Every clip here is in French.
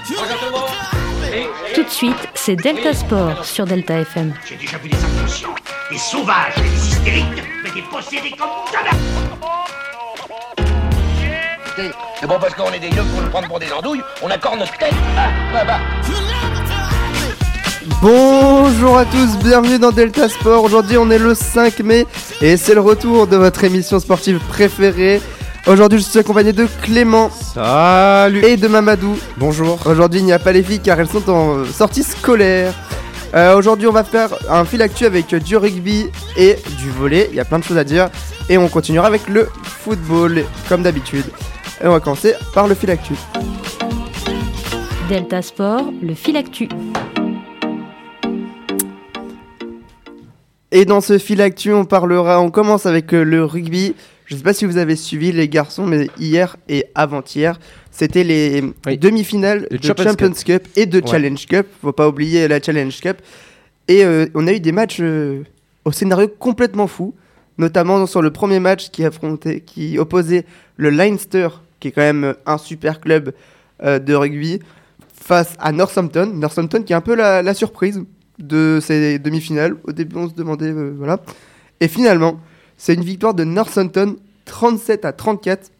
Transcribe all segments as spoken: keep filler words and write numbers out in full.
Tout de suite, c'est Delta Sport sur Delta F M. J'ai déjà vu des inconscients, des sauvages, des hystériques, mais des possédés comme jamais. C'est bon parce qu'on est des gueux pour nous prendre pour des andouilles, on accorde notre tête. Ah, bah bah. Bonjour à tous, bienvenue dans Delta Sport. Aujourd'hui on est le cinq mai et c'est le retour de votre émission sportive préférée. Aujourd'hui je suis accompagné de Clément. Salut. Et de Mamadou. Bonjour. Aujourd'hui il n'y a pas les filles car elles sont en sortie scolaire. euh, Aujourd'hui on va faire un fil actu avec du rugby et du volley. Il y a plein de choses à dire. Et on continuera avec le football comme d'habitude. Et on va commencer par le fil actu. Delta Sport, le fil actu. Et dans ce fil actu, on parlera, on commence avec euh, le rugby. Je ne sais pas si vous avez suivi les garçons, mais hier et avant-hier, c'était les oui. demi-finales le de Champions, Champions Cup. Cup et de ouais. Challenge Cup. Faut pas oublier la Challenge Cup. Et euh, on a eu des matchs euh, au scénario complètement fou, notamment sur le premier match qui affrontait, qui opposait le Leinster, qui est quand même un super club euh, de rugby, face à Northampton. Northampton qui est un peu la, la surprise de ces demi-finales. Au début on se demandait euh, voilà, et finalement c'est une victoire de Northampton trente-sept à trente-quatre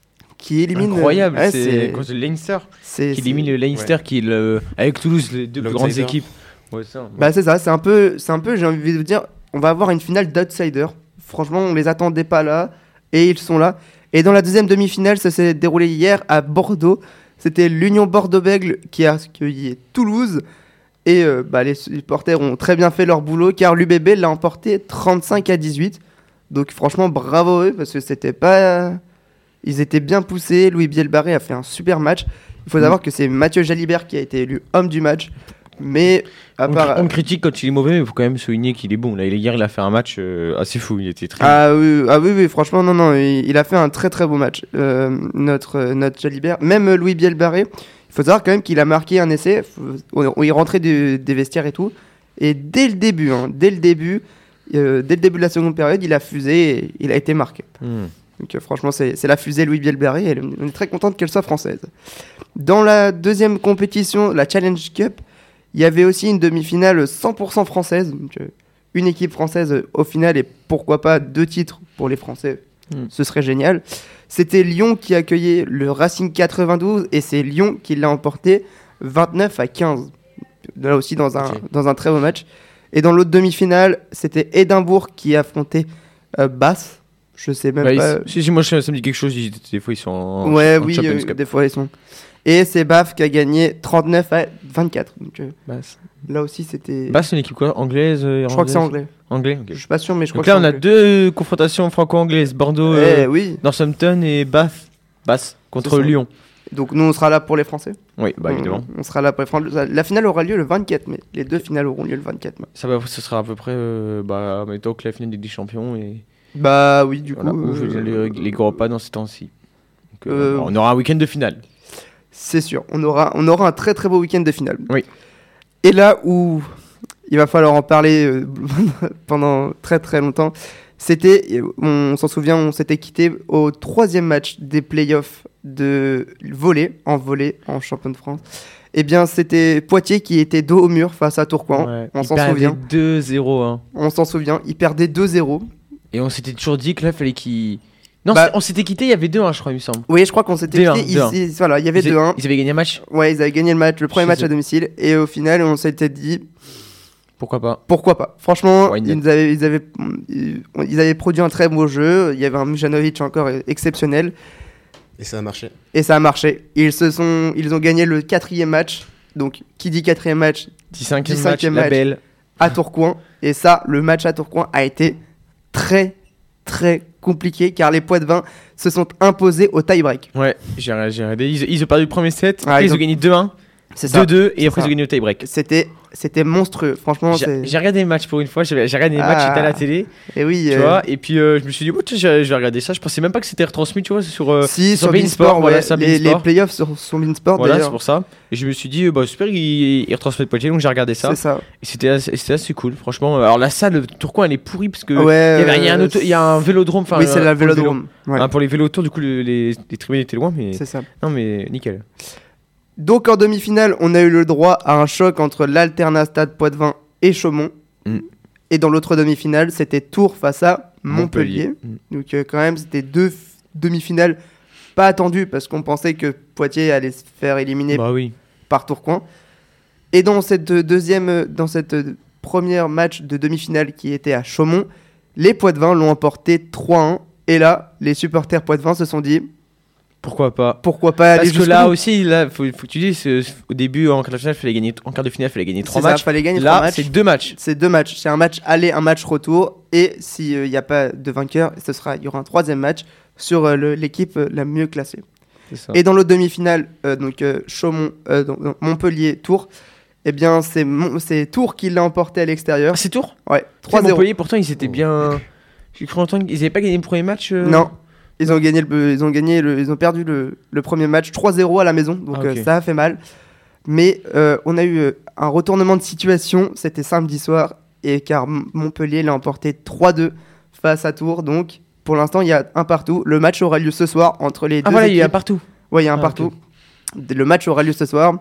qui élimine incroyable. euh, ouais, c'est, c'est contre le Leinster c'est, qui élimine le Leinster, ouais. qui est le, avec Toulouse, les deux plus grandes équipes. Ouais, ça, ouais. Bah c'est ça, c'est un peu c'est un peu j'ai envie de vous dire, on va avoir une finale d'outsider. Franchement on les attendait pas là et ils sont là. Et dans la deuxième demi-finale, ça s'est déroulé hier à Bordeaux. C'était l'Union Bordeaux-Bègles qui a accueilli Toulouse. Et euh, bah, les supporters ont très bien fait leur boulot car l'U B B l'a emporté trente-cinq à dix-huit. Donc franchement bravo eux parce que c'était pas... Ils étaient bien poussés. Louis Bielbarré a fait un super match. Il faut mmh. savoir que c'est Mathieu Jalibert qui a été élu homme du match. Mais à on, part... on critique quand il est mauvais, mais il faut quand même souligner qu'il est bon. Là, hier, il a fait un match euh, assez fou. Il était très. Ah oui, ah oui, oui, franchement, non, non, il, il a fait un très très beau match. Euh, notre euh, notre Jalibert, même Louis Bielbarré. Il faut savoir quand même qu'il a marqué un essai où il rentrait du, des vestiaires et tout. Et dès le début, hein, dès le début, euh, dès le début de la seconde période, il a fusé et il a été marqué. Mmh. Donc euh, franchement, c'est, c'est la fusée Louis Bielbarré. Et on est très contente qu'elle soit française. Dans la deuxième compétition, la Challenge Cup, il y avait aussi une demi-finale cent pour cent française. Donc, euh, une équipe française euh, au final et pourquoi pas deux titres pour les Français. Mmh. Ce serait génial. C'était Lyon qui accueillait le Racing quatre-vingt-douze et c'est Lyon qui l'a emporté vingt-neuf à quinze. Là aussi dans un, okay. dans un très beau match. Et dans l'autre demi-finale, c'était Édimbourg qui affrontait euh, Bath. Je sais même bah, pas. Si, si, moi ça me dit quelque chose. Des fois ils sont en, ouais, en oui, Champions euh, Cup. Des fois ils sont. Et c'est Bath qui a gagné trente-neuf à vingt-quatre. Donc, euh, là aussi c'était. Bath c'est une équipe quoi, anglaise euh, Je crois que c'est anglais. Anglais, okay. Je suis pas sûr, mais je donc crois là, que c'est on a deux confrontations franco-anglaises, Bordeaux, eh, euh, oui. Northampton et Bath, Bath contre Lyon. Donc nous, on sera là pour les Français. Oui, bah évidemment. On, on sera là pour les Français. La finale aura lieu le vingt-quatre mai. Les deux finales auront lieu le vingt-quatre mai. Ça va, ce sera à peu près, euh, bah, mettons que la finale des Champions et. Bah oui, du voilà, coup. Euh, je veux dire, les, les gros repas dans ces temps-ci. Donc, euh, euh, on aura un week-end de finale. C'est sûr. On aura, on aura un très très beau week-end de finale. Oui. Et là où il va falloir en parler euh, pendant très très longtemps, c'était, on s'en souvient, on s'était quitté au troisième match des playoffs de volley, en volley, en champion de France. Eh bien, c'était Poitiers qui était dos au mur face à Tourcoing. Ouais, on s'en souvient. deux zéro. Hein. On s'en souvient. Ils perdaient deux zéro. Et on s'était toujours dit que là, il fallait qu'ils... Non, bah, on s'était quitté, il y avait deux un, je crois, il me semble. Oui, je crois qu'on s'était quitté. Ils, ils, voilà, il y avait deux un. Ils avaient gagné le match. Ouais, ils avaient gagné le match, le premier match sais. à domicile. Et au final, on s'était dit... Pourquoi pas Pourquoi pas Franchement, ouais, ils, avaient, ils, avaient, ils avaient produit un très beau jeu. Il y avait un Mujanovic encore exceptionnel. Et ça a marché. Et ça a marché. Ils, se sont, ils ont gagné le quatrième match. Donc, qui dit quatrième match dit cinquième match, match la belle. À Tourcoing. Et ça, le match à Tourcoing a été très, très compliqué car les Poitevins se sont imposés au tie-break. Ouais, j'ai regardé. Ils, ils ont perdu le premier set, ah, après ils, ils ont, ont gagné deux un. C'est ça. deux deux et après ça. ils ont gagné au tie-break. C'était, c'était monstrueux, franchement. J'ai, c'est... j'ai regardé les matchs pour une fois, j'ai, j'ai regardé les ah. matchs, j'étais à la télé. Et oui. Tu euh... vois, et puis euh, je me suis dit, oh, tu sais, je vais regarder ça. Je pensais même pas que c'était retransmis, tu vois, sur, euh, si, sur, sur Beansport. Beansport, voilà, ouais, sur les, Beansport. les playoffs sur, sur Beansport. Voilà, d'ailleurs. c'est pour ça. Et je me suis dit, bah, super, ils, ils retransmettent Poitiers, donc j'ai regardé ça. C'est ça. Et c'était assez, c'était assez cool, franchement. Alors la salle, le Tourcoing, elle est pourrie parce que ouais, il y, avait, il y a un auto, il y a un vélodrome. Oui, c'est la vélodrome. Vélo. Ouais. Hein, pour les vélos autour, du coup, les, les, les tribunes étaient loin, mais c'est ça. Non, mais nickel. Donc en demi-finale, on a eu le droit à un choc entre l'Alternat Stade Poitvin et Chaumont. Mm. Et dans l'autre demi-finale, c'était Tours face à Montpellier. Montpellier. Mm. Donc euh, quand même, c'était deux f- demi-finales pas attendues parce qu'on pensait que Poitiers allait se faire éliminer Bah oui. par Tourcoing. Et dans cette euh, deuxième, euh, dans cette euh, première match de demi-finale qui était à Chaumont, les Poitevins l'ont emporté trois un. Et là, les supporters Poitevins se sont dit Pourquoi pas. pourquoi pas aller Parce que jusqu'au là bout. aussi, là, faut, faut que tu dises, euh, au début, en quart de finale, fallait gagner, en quart de finale, fallait gagner trois C'est ça, matchs. fallait gagner trois Là, matchs. c'est deux matchs. C'est deux matchs. C'est un match aller, un match retour. Et s'il n'y a pas de vainqueur, ce sera, il y aura un troisième match sur euh, le- l'équipe euh, la mieux classée. C'est ça. Et dans l'autre demi-finale, euh, donc euh, Chaumont, euh, donc, donc, Montpellier-Tours, eh bien c'est, Mon- c'est Tours qui l'a emporté à l'extérieur. Ah, c'est Tours. Ouais, trois trois zéro. Montpellier, pourtant, ils étaient bien. J'ai cru entendre qu'ils n'avaient pas gagné le premier match. euh, Non, ils ont gagné, le, ils ont gagné, le, ils ont perdu le, le premier match trois zéro à la maison, donc Ah, ok. euh, ça a fait mal. Mais euh, on a eu euh, un retournement de situation, c'était samedi soir, et car M- Montpellier l'a emporté trois deux face à Tours, donc pour l'instant il y a un partout. Le match aura lieu ce soir entre les Ah deux voilà, il y a un équipes. partout. Ouais, il y a un Ah, partout. Le match aura lieu ce soir.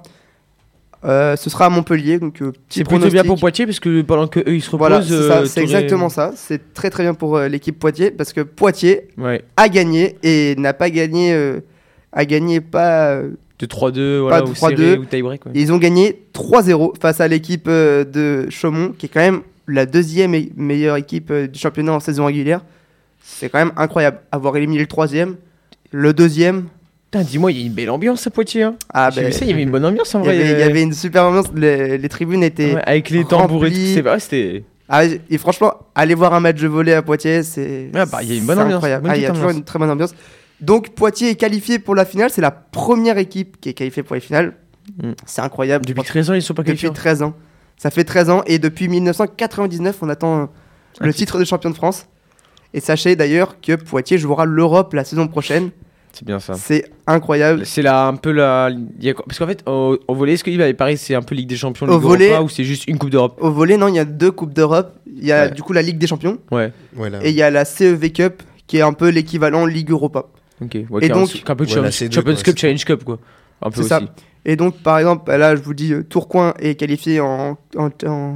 Euh, ce sera à Montpellier, donc euh, petit C'est plutôt bien pronostic. pour Poitiers parce que pendant que eux ils se reposent. Voilà, c'est, ça, euh, c'est t'aurais- exactement ça. C'est très très bien pour euh, l'équipe Poitiers parce que Poitiers Ouais. a gagné et n'a pas gagné, euh, a gagné pas. euh, De trois deux, voilà, de ou trois serré, deux. ou tie-break. Ouais. Ils ont gagné trois zéro face à l'équipe euh, de Chaumont, qui est quand même la deuxième et- meilleure équipe euh, du championnat en saison régulière. C'est quand même incroyable. Avoir éliminé le troisième, le deuxième. Putain, dis-moi, il y a une belle ambiance à Poitiers. Hein. Ah J'ai ben, vu ça, il y avait une bonne ambiance en il y vrai. avait, il y euh, avait une super ambiance. Les, les tribunes étaient. ouais, avec les tambours et tout. remplies. C'est vrai, c'était. Ah, et franchement, aller voir un match de volley à Poitiers, c'est. Ouais, bah, il y a une bonne c'est ambiance, incroyable. bonne Ah, il y a petite toujours ambiance. une très bonne ambiance. Donc Poitiers est qualifié pour la finale. C'est la première équipe qui est qualifiée pour les finales. Mm. C'est incroyable. Depuis treize ans, ils sont pas qualifiés. Depuis treize ans. Ça fait treize ans et depuis mille neuf cent quatre-vingt-dix-neuf, on attend euh, Un le titre. titre de champion de France. Et sachez d'ailleurs que Poitiers jouera l'Europe la saison prochaine. C'est bien ça. C'est incroyable. C'est là un peu la. il y a quoi- Parce qu'en fait, au, au volley, est-ce qu'il va pareil, c'est un peu Ligue des Champions, Au Ligue volley- Europa, ou c'est juste une Coupe d'Europe? Au volley, non, il y a deux Coupes d'Europe. Il y a Ouais. du coup la Ligue des Champions Ouais. Voilà. et il y a la C E V Cup qui est un peu l'équivalent Ligue Europa. Ok. Ouais, Et qui est un- donc- qui est un peu Ouais, Champions la C deux, Champions quoi, Cup, c'est- Challenge Cup, quoi. Un peu C'est aussi. ça. Et donc, par exemple, là, je vous dis, euh, Tourcoing est qualifié en, en, en,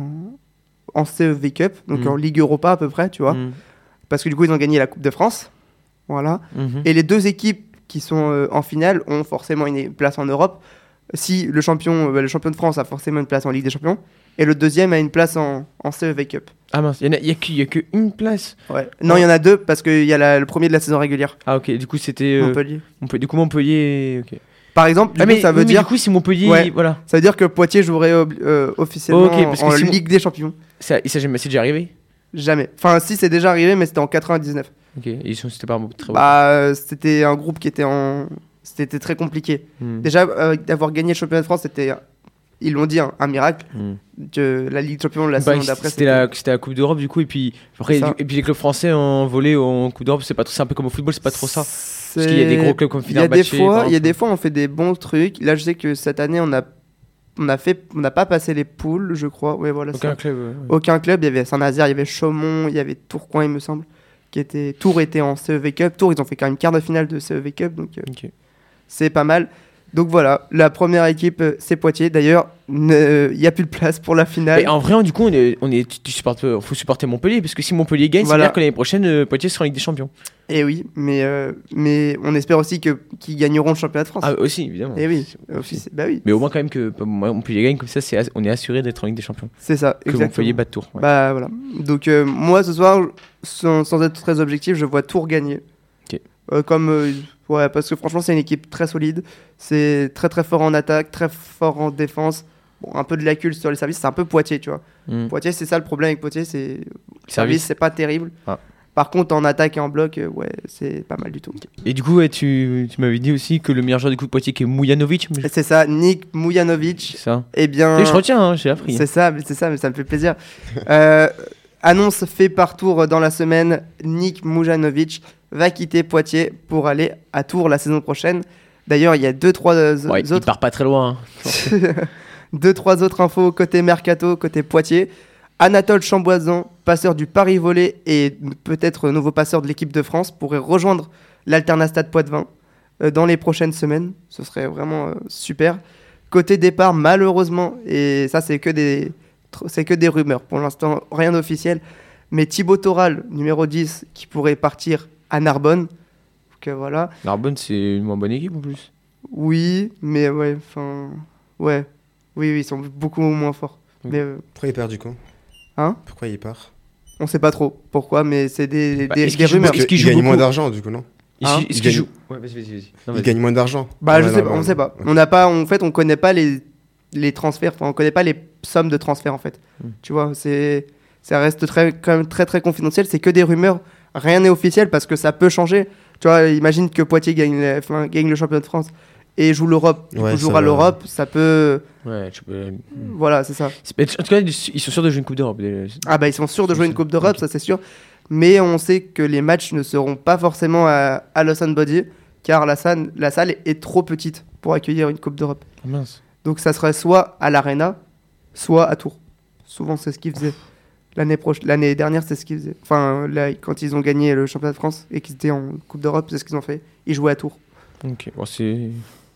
en C E V Cup, donc Mm. en Ligue Europa à peu près, tu vois. Mhm. Parce que du coup, ils ont gagné la Coupe de France. Voilà. Mhm. Et les deux équipes qui sont euh, en finale ont forcément une place en Europe. Si le champion, euh, bah, le champion de France a forcément une place en Ligue des Champions, et le deuxième a une place en, en C E V Cup. Ah mince, il n'y a, que- y a que une place. Ouais. Non, il y en a deux parce qu'il y a la- le premier de la saison régulière, Ah ok, du coup c'était. euh, Montpellier. Montpellier- Du coup Montpellier. Ok. Par exemple, du Ah coup, mais ça veut oui, mais dire, du coup si Montpellier. Ouais. Voilà. ça veut dire que Poitiers jouerait ob- euh, officiellement Ok, parce que en si Mon- Ligue des Champions. Ça, et ça jamais- c'est déjà arrivé. Jamais. Enfin, si, c'est déjà arrivé, mais c'était en quatre-vingt-dix-neuf. Ok. Et ils sont- c'était pas un très bon. Bah, euh, c'était un groupe qui était en. C'était très compliqué. Hmm. Déjà, euh, d'avoir gagné le championnat de France, c'était. Ils l'ont dit, hein, un miracle. Hmm. Que la Ligue des Champions, la Bah, saison d'après, c'était la, c'était la Coupe d'Europe du coup et puis après C'est ça. du- et puis les clubs français en volley en Coupe d'Europe c'est pas trop- c'est un peu comme au football c'est pas trop ça C'est- parce qu'il y a des gros clubs comme Il y a des Fenerbahçe, fois, par il y a exemple. des fois, on fait des bons trucs. Là, je sais que cette année, on a, on a fait, on n'a pas passé les poules, je crois. Ouais, voilà. aucun ça. club euh, ouais. Aucun club. Il y avait Saint-Nazaire, il y avait Chaumont, il y avait Tourcoing, il me semble, qui était. Tours était en C E V Cup. Tours, ils ont fait quand même quart de finale de C E V Cup, donc euh, Ok. c'est pas mal. Donc voilà, la première équipe, euh, c'est Poitiers. D'ailleurs, ne- il n'y a plus de place pour la finale. Mais en vrai du coup on est, on est tu, tu supportes euh, faut supporter Montpellier parce que si Montpellier gagne Voilà. c'est clair que l'année prochaine euh, Poitiers sera en Ligue des Champions. Et oui, mais, euh, mais on espère aussi que, qu'ils gagneront le championnat de France. Ah aussi évidemment. Et oui, C'est- aussi, c'est- bah oui, Mais au moins quand même que euh, Montpellier gagne comme ça c'est ass- on est assuré d'être en Ligue des Champions. c'est ça. Que exactement. Montpellier batte Tours. Ouais. Bah voilà. Donc euh, moi ce soir, sans, sans être très objectif, je vois Tours gagner. Ok. Euh, comme euh, ouais, parce que franchement c'est une équipe très solide. C'est très très fort en attaque, très fort en défense. Bon, un peu de lacune sur les services, c'est un peu Poitiers, tu vois. Hmm. Poitiers, c'est ça le problème avec Poitiers, c'est le service, Service. c'est pas terrible. Ah. Par contre, en attaque et en bloc, euh, ouais, c'est pas mal du tout. Et du coup ouais, tu, tu m'avais dit aussi que le meilleur joueur du coup de Poitiers qui est Mujanovic. mais je- Et c'est ça, Nick Mujanovic. C'est ça. Eh bien, Et je retiens hein, j'ai appris. c'est ça, mais c'est ça, mais ça me fait plaisir. Euh, annonce fait par Tours dans la semaine, Nick Mujanovic va quitter Poitiers pour aller à Tours la saison prochaine. D'ailleurs, il y a deux trois euh, Ouais, il autres part pas très loin. hein. deux trois autres infos côté mercato, côté Poitiers. Anatole Chamboisan, passeur du Paris Volley et peut-être nouveau passeur de l'équipe de France, pourrait rejoindre l'Alternat Stade Poitvin euh, dans les prochaines semaines. Ce serait vraiment euh, super. Côté départ, malheureusement, et ça c'est que des, c'est que des rumeurs, pour l'instant rien d'officiel, mais Thibaut Toral, numéro dix, qui pourrait partir à Narbonne. Donc, euh, voilà. Narbonne, c'est une moins bonne équipe en plus. Oui, mais ouais, enfin... Ouais, oui, oui, ils sont beaucoup moins forts. Oui. Mais, euh, Pourquoi il part du coup Hein Pourquoi il part on sait pas trop pourquoi, mais c'est des, Bah, des, est-ce des qu'il joue rumeurs. Est-ce Parce qu'il qu'il joue gagne moins beaucoup d'argent du coup, non Est-ce Hein qu'il- est-ce Il qu'il gagne- joue Ouais, vas-y, vas-y, vas-y. Non, Il vas-y. gagne moins d'argent. Bah, je Ouais, sais là, pas, on ouais. sait pas. Ok. On n'a pas, en fait, on connaît pas les, les transferts, enfin, on connaît pas les sommes de transferts, en fait. Mm. Tu vois, c'est, ça reste très, quand même très, très confidentiel. C'est que des rumeurs. Rien n'est officiel parce que ça peut changer. Tu vois, imagine que Poitiers gagne, la- enfin, gagne le championnat de France et joue l'Europe. Du Ouais, coup, ça jouera va. l'Europe, ça peut. Ouais, tu peux. Voilà, c'est ça. C'est- En tout cas, ils sont sûrs de jouer une Coupe d'Europe. des- Ah bah ils sont sûrs de Ils jouer sont une Coupe sûrs. d'Europe, Ok. ça c'est sûr. Mais on sait que les matchs ne seront pas forcément à, à Lausanne Body, car la salle, la salle est trop petite pour accueillir une Coupe d'Europe. Ah, mince. Donc ça serait soit à l'Arena, soit à Tours. Souvent c'est ce qu'ils faisaient. L'année, proche... L'année dernière c'est ce qu'ils faisaient. Enfin là, quand ils ont gagné le championnat de France et qu'ils étaient en Coupe d'Europe, c'est ce qu'ils ont fait. Ils jouaient à Tours. Ok, bon, c'est.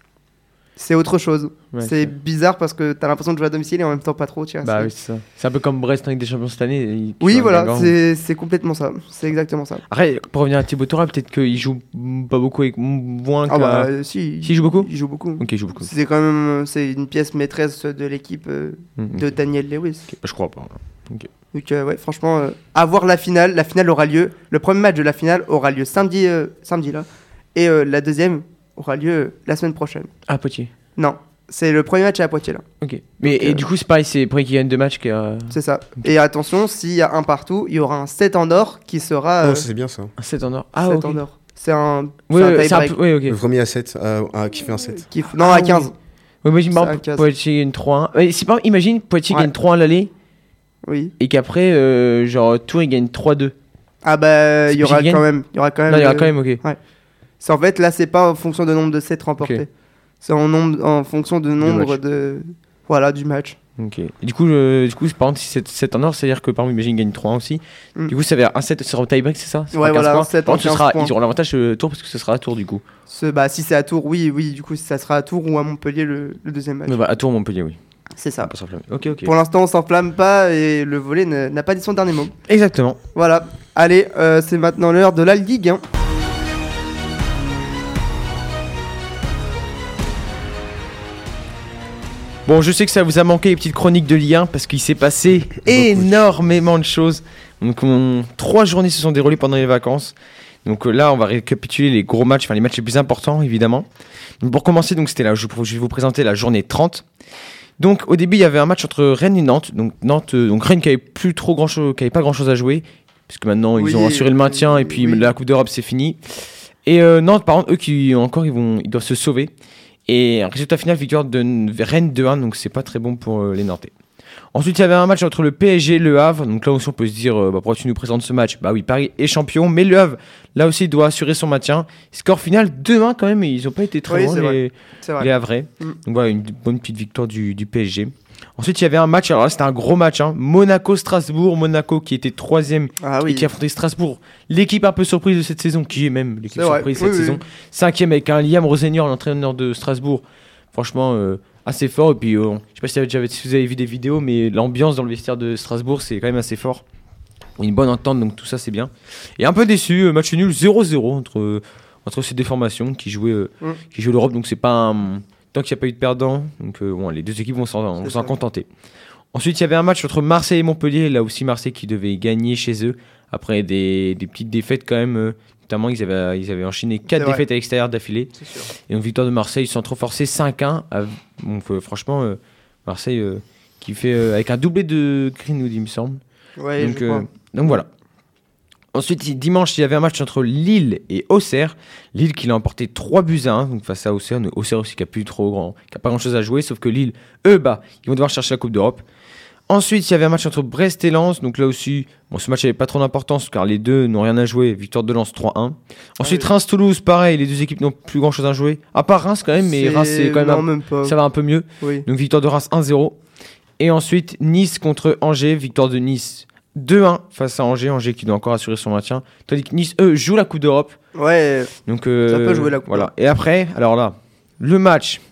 C'est autre chose. Ouais, c'est bizarre parce que t'as l'impression de jouer à domicile et en même temps pas trop. Tu vois, Bah c'est... oui, c'est ça. C'est un peu comme Brest avec des champions cette année. ils- Oui, qui sont voilà, gagnants. c'est... c'est complètement ça. C'est exactement ça. Après, pour revenir à Thibaut Toral, peut-être qu'il joue pas beaucoup avec moins Ah qu'à- bah euh, si. Si, il joue beaucoup Il joue beaucoup. Ok, il joue beaucoup. C'est quand même c'est une pièce maîtresse de l'équipe euh, Mhm. de Daniel Lewis. Ok, bah, je crois pas. Donc euh, ouais, franchement, euh, à voir la finale. La finale aura lieu. Le premier match de la finale aura lieu samedi, euh, samedi là, et euh, la deuxième aura lieu euh, la semaine prochaine. Ah, Poitiers. Non, c'est le premier match à Poitiers là. Ok. Mais et euh, du coup, c'est pareil, c'est pour qui gagne deux matchs qui a C'est ça. Et attention, s'il y a un partout, il y aura un sept en or qui sera euh, Oh, c'est bien ça. un sept en or. Ah, sept ok. en or. C'est un, Ouais, c'est un ouais, c'est un tie-break. peu. Ouais, ok. Le premier à sept, euh, ah, qui fait un sept. Qui f- Non, Ah à quinze. oui. Ouais, imagine, par C'est un exemple, quinze. Poitiers gagne trois un. Ouais, c'est pas, imagine, Poitiers Ouais. gagne trois un à l'aller Oui. et qu'après, euh, genre, Tours il gagne trois deux. Ah bah, C'est il y aura Poitiers qui quand gagne même, il y aura quand même. Non, il y aura euh, quand même, ok. C'est en fait là, c'est pas en fonction de nombre de sets remportés. Ok. C'est en nombre, en fonction de nombre de, voilà, du match. Ok. Et du coup, euh, du coup, par exemple, si c'est sept en or, c'est-à-dire que par exemple, imagine, il gagne trois un aussi. Mm. Du coup, ça veut dire un sept sera au tie-break, c'est ça? Ça Ouais, fera quinze voilà, points. un sept Par en contre, ce quinze sera, points. ils auront l'avantage euh, Tours parce que ce sera à Tours du coup. Ce, bah, si c'est à Tours, oui, oui, du coup, ça sera à Tours ou à Montpellier le, le deuxième match. Mais bah, à Tours, Montpellier, oui. C'est On ça. va pas s'enflammer. Ok, ok. Pour l'instant, on s'enflamme pas et le volley ne- n'a pas dit son dernier mot. Exactement. Voilà. Allez, euh, c'est maintenant l'heure de la Ligue un. Bon, je sais que ça vous a manqué les petites chroniques de Ligue un parce qu'il s'est passé énormément de choses. Donc, on- trois journées se sont déroulées pendant les vacances. Donc euh, là, on va récapituler les gros matchs, enfin les matchs les plus importants, évidemment. Donc, pour commencer, donc c'était là, je, je vais vous présenter la journée trente. Donc au début, il y avait un match entre Rennes et Nantes. Donc Nantes, euh, donc Rennes qui avait plus trop grand chose, qui avait pas grand chose à jouer, puisque maintenant Oui, ils ont assuré le maintien et puis oui. la Coupe d'Europe c'est fini. Et euh, Nantes, par contre, eux qui encore ils vont, ils doivent se sauver. Et résultat final, victoire de Rennes deux un, donc c'est pas très bon pour euh, les Nantais. Ensuite, il y avait un match entre le P S G et le Havre. Donc là aussi, on peut se dire, euh, bah, pourquoi tu nous présentes ce match? Bah oui, Paris est champion, mais le Havre, là aussi, doit assurer son maintien. Score final deux un quand même, et ils n'ont pas été très Oui, loin, c'est vrai. les, C'est vrai. les Havrais. Mm. Donc voilà, une bonne petite victoire du, du P S G. Ensuite, il y avait un match, alors là, c'était un gros match, hein. Monaco-Strasbourg. Monaco qui était troisième Ah et oui. qui affrontait Strasbourg. L'équipe un peu surprise de cette saison, qui est même l'équipe C'est vrai. surprise de Oui, cette oui, saison. oui. Cinquième avec un Liam Rosenior, l'entraîneur de Strasbourg. Franchement, euh, assez fort. Et puis, euh, je sais pas si, déjà, si vous avez vu des vidéos, mais l'ambiance dans le vestiaire de Strasbourg, c'est quand même assez fort. Une bonne entente, donc tout ça, c'est bien. Et un peu déçu, euh, match nul zéro zéro entre, euh, entre ces deux formations qui jouaient, euh, Mm. qui jouaient l'Europe. Donc, c'est pas un... tant qu'il n'y a pas eu de perdant. Donc, euh, bon, les deux équipes vont s'en, vont C'est s'en ça. contenter. Ensuite, il y avait un match entre Marseille et Montpellier. Là aussi, Marseille qui devait gagner chez eux après des, des petites défaites quand même. euh, Notamment, ils avaient, ils avaient enchaîné quatre C'est vrai. défaites à l'extérieur d'affilée. C'est sûr. Et une victoire de Marseille sans trop forcer cinq un. à- Donc, euh, franchement, euh, Marseille euh, qui fait euh, avec un doublé de Greenwood, il me semble. Ouais, donc, je euh, crois. donc voilà. Ensuite, dimanche, il y avait un match entre Lille et Auxerre. Lille qui l'a emporté trois buts à un donc face à Auxerre. Auxerre aussi qui a plus trop grand, qui a pas grand chose à jouer, sauf que Lille, eux, bah, ils vont devoir chercher la Coupe d'Europe. Ensuite, il y avait un match entre Brest et Lens. Donc là aussi, bon, ce match n'avait pas trop d'importance car les deux n'ont rien à jouer. Victoire de Lens trois un. Ensuite, Ah oui. Reims-Toulouse, pareil, les deux équipes n'ont plus grand chose à jouer. À part Reims quand même, mais C'est- Reims c'est quand même non, un- même pas. ça va un peu mieux. Oui. Donc victoire de Reims un zéro. Et ensuite, Nice contre Angers. Victoire de Nice deux un face à Angers. Angers qui doit encore assurer son maintien. Tandis que Nice, eux, jouent la Coupe d'Europe. Ouais. Donc, euh, Ça peut jouer la Coupe voilà. Et après, alors là, le match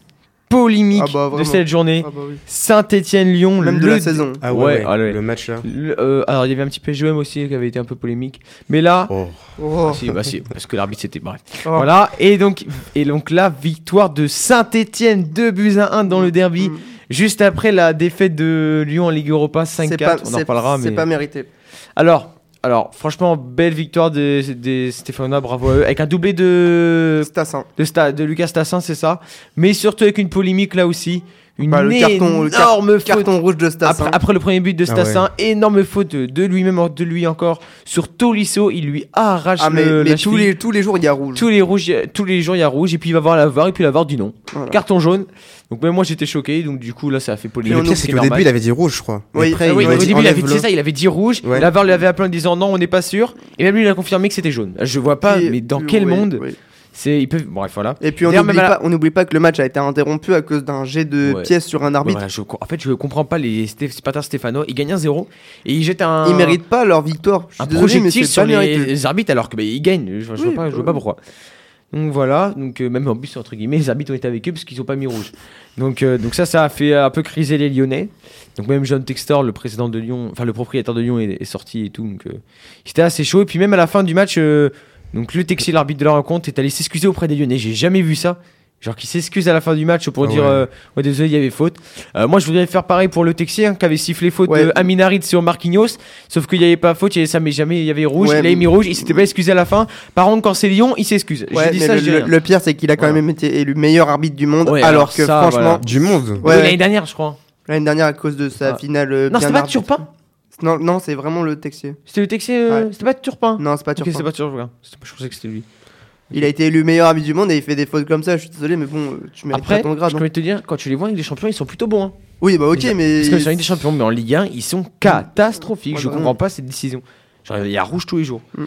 polémique Ah bah, de vraiment. cette journée. Ah bah oui. Saint-Étienne-Lyon, Même de le la saison. Ah ouais, Ouais, ouais, ah ouais. le match là. Le- euh, alors il y avait un petit P S G O M aussi qui avait été un peu polémique, mais là, Oh. Oh. ah, si, bah si, parce que l'arbitre c'était bref. Oh. Voilà, et donc et donc la victoire de Saint-Étienne deux buts à un dans le derby, Mm. juste après la défaite de Lyon en Ligue Europa cinq C'est quatre. pas- On en c'est- reparlera, C'est mais pas mérité. alors. Alors, franchement, belle victoire des, des Stéphanois, bravo à eux. Avec un doublé de, Stassin. de, Sta- de Lucas Tassin, c'est ça. Mais surtout avec une polémique là aussi. Une Bah, le carton, le car- énorme faute. carton rouge de Stassin. Après, après le premier but de Ah Stassin, énorme faute de, de lui-même, de lui encore, sur Tolisso. Il lui arrache Ah, mais, le, mais la tous, cheville. les, tous les jours, il y a rouge. Tous les, rouges, tous les jours, il y a rouge. Et puis il va voir la V A R. Et puis la V A R dit non. Voilà. Carton jaune. Donc même moi, j'étais choqué. Donc du coup, là, ça a fait Et polémique. le pire, c'est qu'au début, il avait dit rouge, je crois. Oui, Et après, ah Oui, il au a dit début, il avait, enlève-le. c'est ça, il avait dit rouge. Ouais. La V A R lui avait appelé en disant non, on n'est pas sûr. Et même lui, il a confirmé que c'était jaune. Je vois pas, Puis- mais dans puis, quel oui, monde oui. c'est. Ils peuvent. Bref, voilà. Et puis on D'ailleurs, n'oublie même à la- pas, on n'oublie pas que le match a été interrompu à cause d'un jet de Ouais. pièce sur un Ouais, arbitre. voilà, je co- en fait, je comprends pas les Sté- supporters stéphanois. Ils gagnent un zéro et ils jettent un. Ils méritent pas leur victoire. Je suis un désolé, mais projectile c'est sur pas mérité. les arbitres alors que bah, ils gagnent. Je, je Oui, vois pas, je vois bah pas oui. pourquoi. Donc voilà, donc euh, même en plus entre guillemets, les arbitres ont été avec eux parce qu'ils ont pas mis rouge. Donc euh, donc ça, ça a fait un peu criser les Lyonnais. Donc même John Textor, le président de Lyon, enfin le propriétaire de Lyon est, est sorti et tout. Donc euh, c'était assez chaud. Et puis même à la fin du match, euh, donc le Texier, l'arbitre de la rencontre, est allé s'excuser auprès des Lyonnais. J'ai jamais vu ça. Genre qui s'excuse à la fin du match pour Ah dire ouais. euh, ouais désolé il y avait faute. Euh, moi je voudrais faire pareil pour le Texier hein, qui avait sifflé faute Ouais. de Aminarit sur Marquinhos, sauf qu'il n'y avait pas faute, il y avait ça mais jamais il y avait rouge, Ouais, il avait mais- mis rouge, il s'était pas excusé à la fin. Par contre quand c'est Lyon, il s'excuse. Ouais, je dis mais ça, le, je dis le- rien. le pire, c'est qu'il a quand Voilà. même été élu meilleur arbitre du monde, Ouais, alors alors que ça, franchement, voilà. Du monde. Oui, ouais. l'année dernière je crois. l'année dernière, à cause de sa Ah. finale. euh, Non bien c'était pas arbitrée. Turpin. Non, non, c'est vraiment le Texier. C'était le Texier, euh, Ouais. c'était pas Turpin. Non, c'est pas Ok, Turpin. c'est pas Turpin. C'était- Je pensais que c'était lui. Il a été élu meilleur arbitre du monde et il fait des fautes comme ça. Je suis désolé, mais bon, euh, tu mérites Après, pas ton grade. je hein. peux te dire, quand tu les vois avec des champions, ils sont plutôt bons. Hein. Oui, bah ok, Déjà, mais. Parce que sur Ligue des Champions, mais en Ligue un, ils sont catastrophiques. Ouais, je bah, comprends non. pas cette décision. Genre, il y a rouge tous les jours. Mm.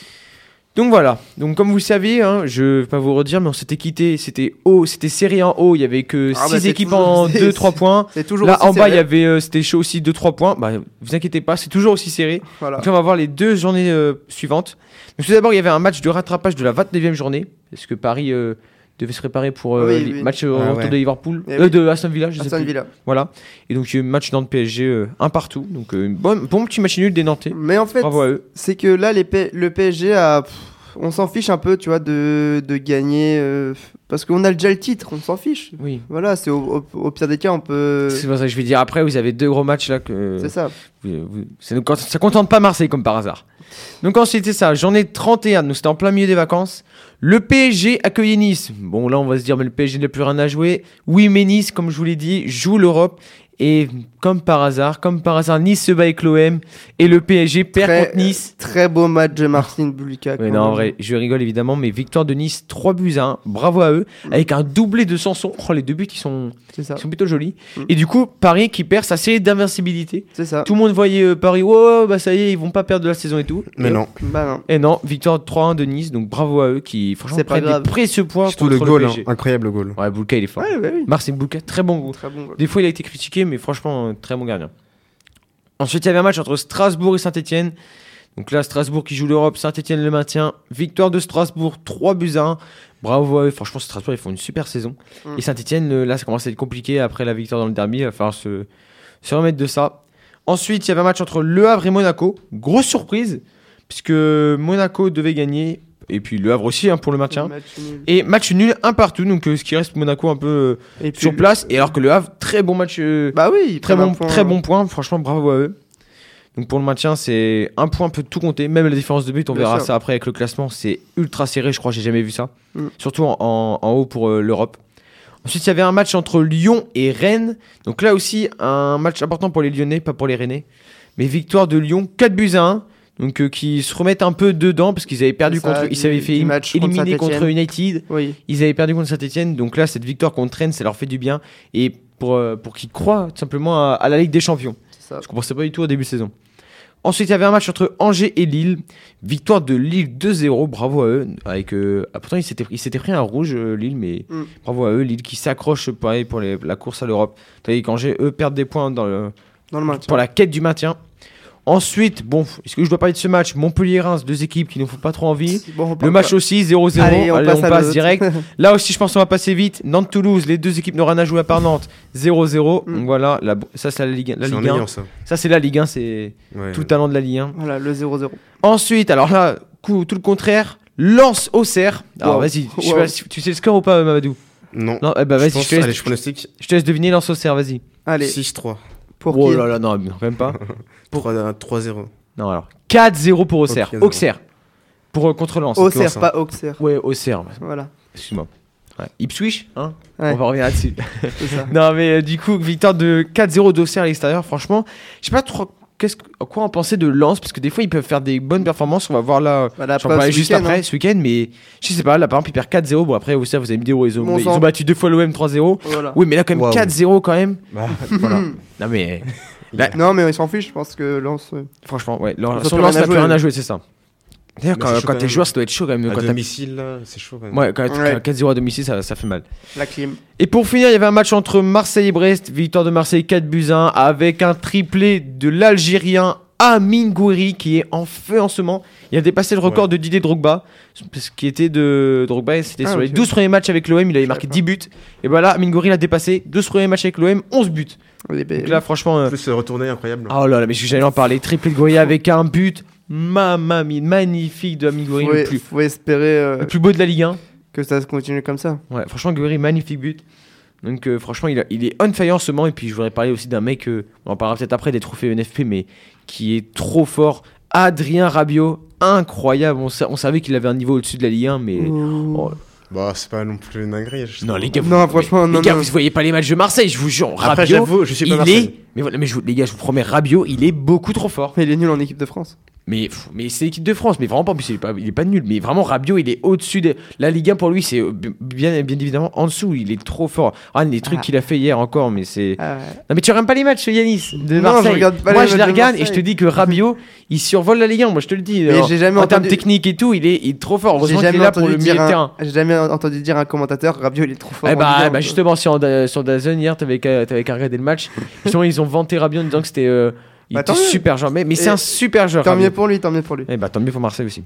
Donc voilà. Donc comme vous le savez, hein, je vais pas vous redire, mais on s'était quitté. C'était haut, c'était serré en haut. Il y avait que Ah six bah, c'est équipes toujours- en c'est- deux trois points. C'est toujours Là aussi en bas, il serré. y avait, euh, c'était chaud aussi deux trois points. Bah, vous inquiétez pas, c'est toujours aussi serré. Voilà. Donc là, on va voir les deux journées euh, suivantes. Donc tout d'abord, il y avait un match de rattrapage de la vingt-neuvième journée, parce que Paris euh, devait se préparer pour euh, Oui, les oui. matchs au Ah retour ouais. de Liverpool, Eh euh, oui. de Aston Villa, je sais Aston plus. Villa. Voilà. Et donc, il y a eu match dans le P S G, euh, un partout. Donc, euh, bon, bon petit match nul des Nantais. Mais en fait, Bravo à eux. c'est que là, les P- le P S G a. pff, on s'en fiche un peu, tu vois, de, de gagner. euh, parce qu'on a déjà le titre, on s'en fiche. Oui. Voilà, c'est au, au- au pire des cas, on peut. C'est pour ça que je vais dire après, vous avez deux gros matchs là que. C'est ça. vous- vous- ça ne ça contente pas Marseille comme par hasard. Donc ensuite c'est ça, journée trente et un, nous c'était en plein milieu des vacances. Le P S G accueillait Nice. Bon là on va se dire mais le P S G n'a plus rien à jouer. Oui mais Nice comme je vous l'ai dit joue l'Europe. Et comme par hasard, comme par hasard, Nice se bat avec l'O M et le P S G perd Très, contre Nice. très beau match de Marcin Bulika. Oui, quand non, en même. vrai, je rigole évidemment, mais victoire de Nice, trois buts à un, bravo à eux, avec un doublé de Sanson. Oh, les deux buts, ils sont, C'est ça. ils sont plutôt jolis. Mm. Et du coup, Paris qui perd sa série d'invincibilité. C'est ça. Tout le monde voyait euh, Paris, oh, bah ça y est, ils vont pas perdre de la saison et tout. Mais et, non. Bah non. Et non, victoire trois un de Nice, donc bravo à eux qui, franchement, C'est pas prennent grave. des précieux points Surtout contre le le, goal, P hein. S G. Incroyable goal. Ouais, Boulka, il est fort. Ouais, ouais, oui. Marcin Boulka, très bon goût. Très bon. goal. Des fois, il a été critiqué, mais franchement, euh, très bon gardien. Ensuite, il y avait un match entre Strasbourg et Saint-Etienne. Donc là, Strasbourg qui joue l'Europe, Saint-Etienne le maintien. Victoire de Strasbourg, trois buts à un. Bravo à eux. Franchement, Strasbourg, ils font une super saison. Mm. Et Saint-Etienne, là, ça commence à être compliqué après la victoire dans le derby. Il va falloir se, se remettre de ça. Ensuite, il y avait un match entre Le Havre et Monaco. Grosse surprise, puisque Monaco devait gagner. Et puis Le Havre aussi, hein, pour le maintien. Match nul. Et match nul, un partout. Donc, euh, ce qui reste Monaco un peu euh, Et puis sur le- place. Et alors que Le Havre, très bon match. euh, Bah oui, Très prennent bon, un point. très bon point, franchement bravo à eux. Donc pour le maintien, c'est un point peut tout compter, même la différence de but, on Bien verra sûr. ça après avec le classement, c'est ultra serré, je crois, j'ai jamais vu ça. Mm. Surtout en, en- en haut pour euh, l'Europe. Ensuite, il y avait un match entre Lyon et Rennes. Donc là aussi, un match important pour les Lyonnais, pas pour les Rennais. Mais victoire de Lyon, quatre buts à un. Donc euh, qui se remettent un peu dedans parce qu'ils avaient perdu C'est ça, contre, du- ils s'avaient fait du élim- match contre éliminer contre Saint-Étienne. United. Oui. Ils avaient perdu contre Saint-Etienne, donc là, cette victoire contre Rennes, ça leur fait du bien. Et pour, euh, pour qu'ils croient tout simplement à, à la Ligue des Champions. C'est ça. Je ne pensais pas du tout au début de saison. Ensuite, il y avait un match entre Angers et Lille. Victoire de Lille deux zéro, bravo à eux. Avec, euh, ah, pourtant, ils s'étaient, ils s'étaient pris un rouge, euh, Lille, mais Mm. bravo à eux. Lille qui s'accroche pareil, pour les- la course à l'Europe. Tandis qu'Angers, eux, perdent des points dans le, Dans le match. pour la quête du maintien. Ensuite, bon, est-ce que je dois parler de ce match Montpellier-Reims, deux équipes qui ne font pas trop envie. Bon, Le match aussi, zéro zéro. Allez, on Allez, passe on à passe l'autre. direct. Là aussi, je pense qu'on va passer vite. Nantes-Toulouse, les deux équipes n'ont rien à jouer à part Nantes. zéro zéro. Mm. Donc voilà, la- ça c'est la Ligue, la C'est Ligue un. ennuyant, ça. Ça c'est la Ligue un, c'est Ouais. tout le talent de la Ligue un. Voilà, le zéro zéro. Ensuite, alors là, coup, tout le contraire. Lens-Auxerre. Alors Wow. vas-y, je sais Wow. pas si- tu sais le score ou pas, Mamadou? Non. Non, eh ben vas-y, je pense- je te laisse- Allez, je pronostique Je te laisse deviner Lens-Auxerre, vas-y. Allez, six trois. pour Oh qui là là, non, non, même pas. trois zéro. Non, alors quatre zéro pour Auxerre. Ok, zéro. Auxerre. Pour euh, contre Lens. Auxerre, ça. pas Auxerre. Ouais, Auxerre. Voilà, Excuse-moi. Ouais. Ipswich, hein Ouais. On va revenir là-dessus. c'est ça. Non, mais euh, du coup, victoire de quatre zéro d'Auxerre à l'extérieur. Franchement, je sais pas trop qu'est-ce que- quoi en penser de Lens, parce que des fois, ils peuvent faire des bonnes performances. On va voir là. Voilà, J'en après, parlais ce juste week-end, après, hein. ce week-end, mais je sais pas, là par exemple, ils perdent quatre zéro. Bon, après, Auxerre, vous avez une vidéo, ils ont, Bon ils sang. ont battu deux fois l'O M trois zéro. Voilà. Oui, mais là, quand même, Waouh. quatre zéro quand même. Bah, voilà. Non, mais Non, mais ils s'en fichent, je pense que Lens. euh, franchement, ouais. Leur, Ils ont son plus Lens rien à n'a plus jouer. rien à jouer, c'est ça. D'ailleurs, Bah, quand, c'est chaud quand quand t'es même. joueur, ça doit être chaud quand même. À Quand t'as- domicile, là, c'est chaud quand même. ouais, quand t'as Ouais. quatre zéro à domicile, ça, ça fait mal. La clim. Et pour finir, il y avait un match entre Marseille et Brest, victoire de Marseille quatre buts à un, avec un triplé de l'Algérien Amine Gouiri qui est en feu en ce moment. Il a dépassé le record Ouais. de Didier Drogba, ce qui était de Drogba, c'était Ah, sur les ok. douze premiers matchs avec l'O M, il avait Je marqué savais pas. dix buts. Et voilà, Amine Gouiri l'a dépassé, douze premiers matchs avec l'O M, onze buts. Oui, ben, Donc là, franchement, euh, En plus, euh, retourné, incroyable. oh là là, mais j'allais en parler, triplé de Gouiri avec un but, mamma mia, magnifique de Amine Gouiri, faut, le plus, faut espérer euh, le plus beau de la Ligue un. que ça se continue comme ça. Ouais, franchement, Gouiri, magnifique but. Donc, euh, franchement, il, a- il est on fire en ce moment. Et puis, je voudrais parler aussi d'un mec, euh, on en parlera peut-être après, des trophées N F P, mais qui est trop fort. Adrien Rabiot, incroyable. On, sa- on savait qu'il avait un niveau au-dessus de la Ligue un, mais. Oh, Bah, c'est pas non plus une dinguerie. je non, trouve. les gars, vous, Non, franchement, mais- non, les gars, non. vous voyez pas les matchs de Marseille, je vous jure. Après, Rabiot, j'avoue, je suis pas il Marseille. est. Mais voilà, mais je, vous- les gars, je vous promets, Rabiot, il est beaucoup trop fort. Mais il est nul en équipe de France. Mais, pff, mais c'est l'équipe de France, mais vraiment pas, en plus, il est pas, il est pas nul. Mais vraiment, Rabiot, il est au-dessus de. La Ligue un pour lui, c'est euh, bien, bien évidemment en dessous. Il est trop fort. Ah, les trucs Ah. qu'il a fait hier encore, mais c'est. Ah ouais. Non, mais tu regardes pas les matchs, Yanis, de Non, Marseille. je regarde pas Moi, les je les matchs de regarde et je Marseille. te dis que Rabiot, il survole la Ligue un. Moi, je te le dis. Mais Alors, j'ai jamais en termes entendu- techniques et tout, il est, il est trop fort. J'ai Heureusement qu'il est jamais là pour entendu le milieu dire de un- terrain. J'ai jamais entendu dire un commentateur Rabiot il est trop fort. Eh en bah, Ligue un. bah, justement, sur, Da- sur DAZN hier, t'avais qu'à t'avais qu'à regarder le match. Justement, ils ont vanté Rabiot en disant que c'était euh, il Bah, était tant mieux. super joueur. Mais, mais c'est Et un super joueur. Tant Rabiot. mieux pour lui, tant mieux pour lui. Eh bah, tant mieux pour Marseille aussi.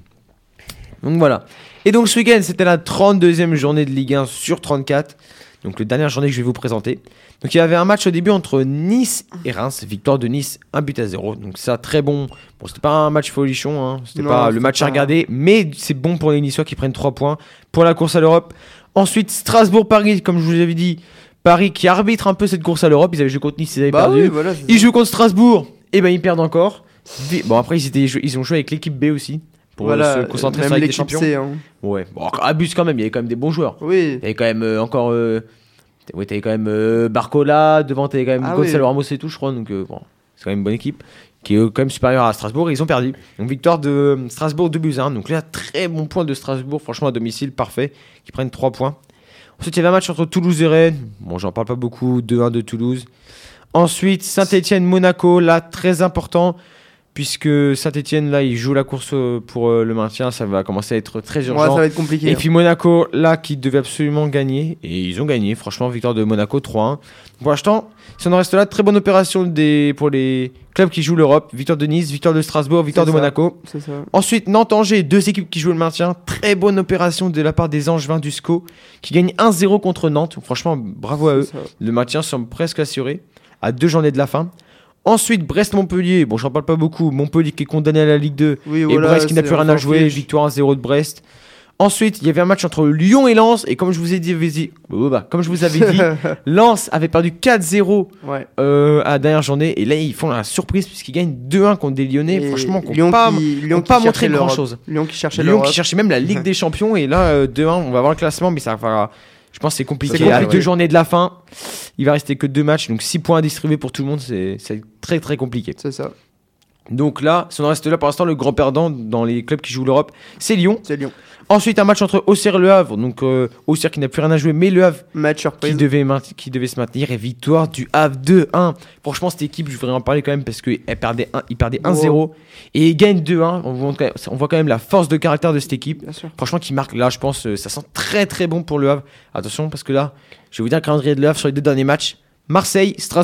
Donc voilà. Et donc ce week-end, c'était la trente-deuxième journée de Ligue un sur trente-quatre. Donc la dernière journée que je vais vous présenter. Donc il y avait un match au début entre Nice et Reims. Victoire de Nice, un but à zéro. Donc ça, très bon. Bon, c'était pas un match folichon. Hein. C'était Non, pas le c'était match à pas- regarder. Mais c'est bon pour les Niçois qui prennent trois points pour la course à l'Europe. Ensuite, Strasbourg-Paris, comme je vous avais dit. Paris qui arbitre un peu cette course à l'Europe. Ils avaient joué contre Nice, ils avaient Bah perdu. oui, voilà. c'est Ils ça. jouent contre Strasbourg. Et ben ils perdent encore. Vi- Bon après ils, étaient, ils ont joué avec l'équipe B aussi. Pour euh, Voilà, se concentrer même sur la Ligue des l'équipe Champions. C. hein. Ouais, bon, abuse quand même, il y avait quand même des bons joueurs. Oui. T'avais quand même euh, encore. Euh, t- ouais, t'avais quand même euh, Barcola, devant t'avais quand même Ah Gonzalo oui. Ramos et tout, je crois. Donc euh, bon, c'est quand même une bonne équipe qui est euh, quand même supérieure à Strasbourg. Et ils ont perdu. Donc victoire de euh, Strasbourg deux buts à un. Donc là, très bon point de Strasbourg, franchement à domicile, parfait. Qui prennent trois points. Ensuite, il y avait un match entre Toulouse et Rennes. Bon, j'en parle pas beaucoup, deux un de Toulouse. Ensuite, Saint-Étienne-Monaco, là, très important. Puisque Saint-Etienne, là, il joue la course euh, pour euh, le maintien, ça va commencer à être très Ouais, urgent. ça va être compliqué. Et hein. puis Monaco, là, qui devait absolument gagner. Et ils ont gagné, franchement, victoire de Monaco trois un. Pour l'instant, si on en reste là, très bonne opération des, pour les clubs qui jouent l'Europe. Victoire de Nice, victoire de Strasbourg, victoire C'est de ça. Monaco. C'est ça. Ensuite, Nantes-Angers, deux équipes qui jouent le maintien. Très bonne opération de la part des Angevins du S C O, qui gagnent un zéro contre Nantes. Franchement, bravo à eux. C'est ça. Le maintien semble presque assuré à deux journées de la fin. Ensuite, Brest-Montpellier. Bon, j'en parle pas beaucoup. Montpellier qui est condamné à la Ligue deux. Oui, Et voilà, Brest qui n'a c'est- plus rien on à s'en jouer. fiche. Victoire un zéro de Brest. Ensuite, il y avait un match entre Lyon et Lens. Et comme je vous ai dit, vas-y, oh bah, comme je vous avais dit, Lens avait perdu quatre zéro Ouais. euh, à la dernière journée. Et là, ils font la surprise puisqu'ils gagnent deux un contre des Lyonnais. Et Franchement, qui Lyon n'ont pas, qui, Lyon ont qui pas cherchait montré l'Europe. grand-chose. Lyon qui cherchait Lyon l'Europe. qui cherchait même la Ligue des Champions. Et là, euh, deux un, on va voir le classement, mais ça va. Je pense que c'est compliqué. C'est compliqué, Avec deux ouais. journées de la fin, il va rester que deux matchs. Donc six points à distribuer pour tout le monde. C'est c'est très très compliqué. C'est ça. Donc là, si on en reste là pour l'instant, le grand perdant dans les clubs qui jouent l'Europe, c'est Lyon. C'est Lyon. Ensuite, un match entre Auxerre et Le Havre. Donc euh, Auxerre qui n'a plus rien à jouer, mais Le Havre Match qui surprise. devait, maint- qui devait se maintenir. Et victoire du Havre deux un. Franchement, cette équipe, je voudrais en parler quand même parce qu'ils perdaient un, ils perdaient un zéro. Et ils gagnent deux un. On voit, quand même- on voit quand même la force de caractère de cette équipe. Bien sûr. Franchement, qui marque là, je pense, euh, ça sent très très bon pour Le Havre. Attention, parce que là, je vais vous dire le calendrier de Le Havre sur les deux derniers matchs. Marseille, Strasbourg.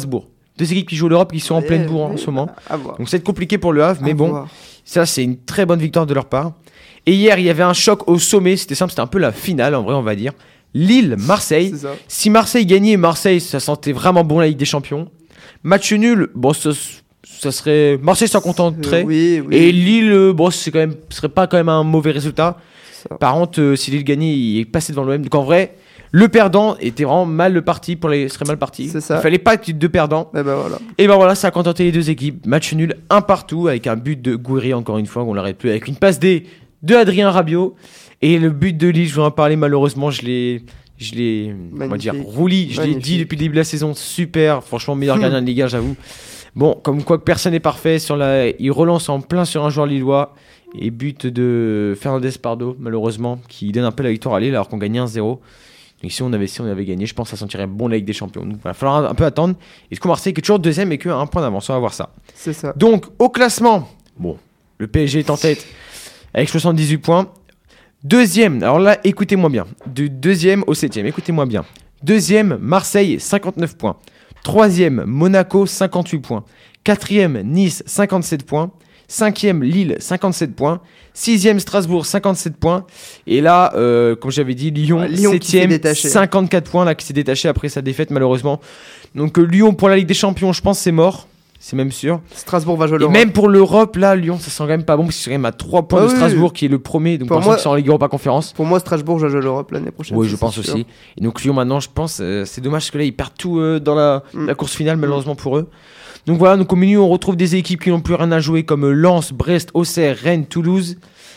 Deux équipes qui jouent l'Europe qui sont en Ouais, pleine bourre en ouais, ce moment. à voir. Donc ça va être compliqué pour le Havre, mais À bon, voir. ça c'est une très bonne victoire de leur part. Et hier, il y avait un choc au sommet, c'était simple, c'était un peu la finale en vrai, on va dire. Lille-Marseille. C'est ça. Si Marseille gagnait, Marseille, ça sentait vraiment bon la Ligue des Champions. Match nul, bon, ça, ça serait. Marseille s'en contenterait. Euh, oui, oui. Et Lille, euh, bon, c'est quand même, ce serait pas quand même un mauvais résultat. C'est ça. Par contre, euh, si Lille gagnait, il est passé devant l'O M. Donc en vrai, le perdant était vraiment mal le parti pour les, serait mal parti. C'est ça. Il fallait pas qu'il y ait deux perdants. Et ben voilà. Et ben voilà, ça a contenté les deux équipes. Match nul, un partout, avec un but de Gouiri, encore une fois, on l'arrête plus, avec une passe D de Adrien Rabiot. Et le but de Lille, je vais en parler, malheureusement, je l'ai. Je l'ai, on va dire, Magnifique. Rouli, je l'ai Magnifique. dit depuis le début de la saison, super, franchement, meilleur Hmm. gardien de Ligue un, j'avoue. Bon, comme quoi que personne n'est parfait, sur la... il relance en plein sur un joueur lillois, et but de Fernandez Pardo, malheureusement, qui donne un peu la victoire à Lille alors qu'on gagnait un zéro. Donc si on avait, si on avait gagné, je pense que ça sentirait bon la Ligue des Champions. Donc il va falloir un peu attendre. Et du coup, Marseille qui est toujours deuxième et qu'à un point d'avance, on va voir ça. C'est ça. Donc, au classement, bon, le P S G est en tête avec soixante-dix-huit points. Deuxième, alors là, écoutez-moi bien. Du deuxième au septième, écoutez-moi bien. Deuxième, Marseille, cinquante-neuf points. Troisième, Monaco, cinquante-huit points. Quatrième, Nice, cinquante-sept points. Cinquième, Lille, cinquante-sept points. Sixième, Strasbourg, cinquante-sept points. Et là, euh, comme j'avais dit, Lyon, Ouais, Lyon qui s'est septième, détaché. cinquante-quatre points, là, qui s'est détaché après sa défaite, malheureusement. Donc, euh, Lyon, pour la Ligue des Champions, je pense c'est mort. C'est même sûr. Strasbourg va jouer Et l'Europe. même pour l'Europe, là, Lyon, ça sent quand même pas bon parce qu'ils sont quand même à trois points Ah de oui, Strasbourg, oui. qui est le premier. Donc, Pour pour moi- moi, c'est en Ligue Europa Conférence. Pour moi, Strasbourg va jouer l'Europe l'année prochaine. Oui, ça, je c'est pense sûr. aussi. Et donc, Lyon, maintenant, je pense, euh, c'est dommage parce que là, ils perdent tout euh, dans la, Mm. la course finale, malheureusement pour eux. Donc voilà, donc au milieu, on retrouve des équipes qui n'ont plus rien à jouer comme euh, Lens, Brest, Auxerre, Rennes, Toulouse.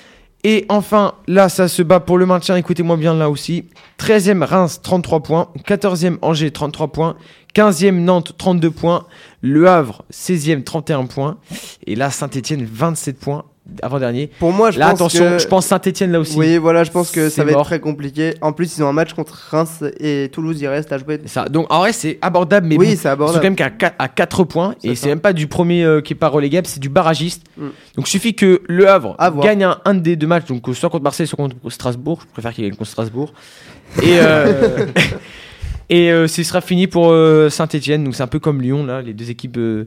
Et enfin, là, ça se bat pour le maintien. Écoutez-moi bien là aussi. treizième, Reims, trente-trois points. quatorzième, Angers, trente-trois points. quinzième, Nantes, trente-deux points. Le Havre, seizième, trente et un points. Et là, Saint-Etienne, vingt-sept points avant-dernier. Pour moi, je Là, pense attention, que... je pense Saint-Etienne là aussi. Oui, voilà, je pense que C'est ça va mort. être très compliqué. En plus, ils ont un match contre Reims et Toulouse, il reste à jouer. Ça. Donc en vrai, c'est abordable, mais Oui, bon, c'est ils sont abordable. quand même qu'à quatre- à quatre points. C'est Et ça. c'est même pas du premier euh, qui est pas relégable, c'est du barragiste. Mm. Donc il suffit que Le Havre À voir. gagne un, un des deux matchs, donc euh, soit contre Marseille, soit contre Strasbourg. Je préfère qu'il gagne contre Strasbourg. Et, euh, et euh, ce sera fini pour euh, Saint-Etienne. Donc c'est un peu comme Lyon, là, les deux équipes euh,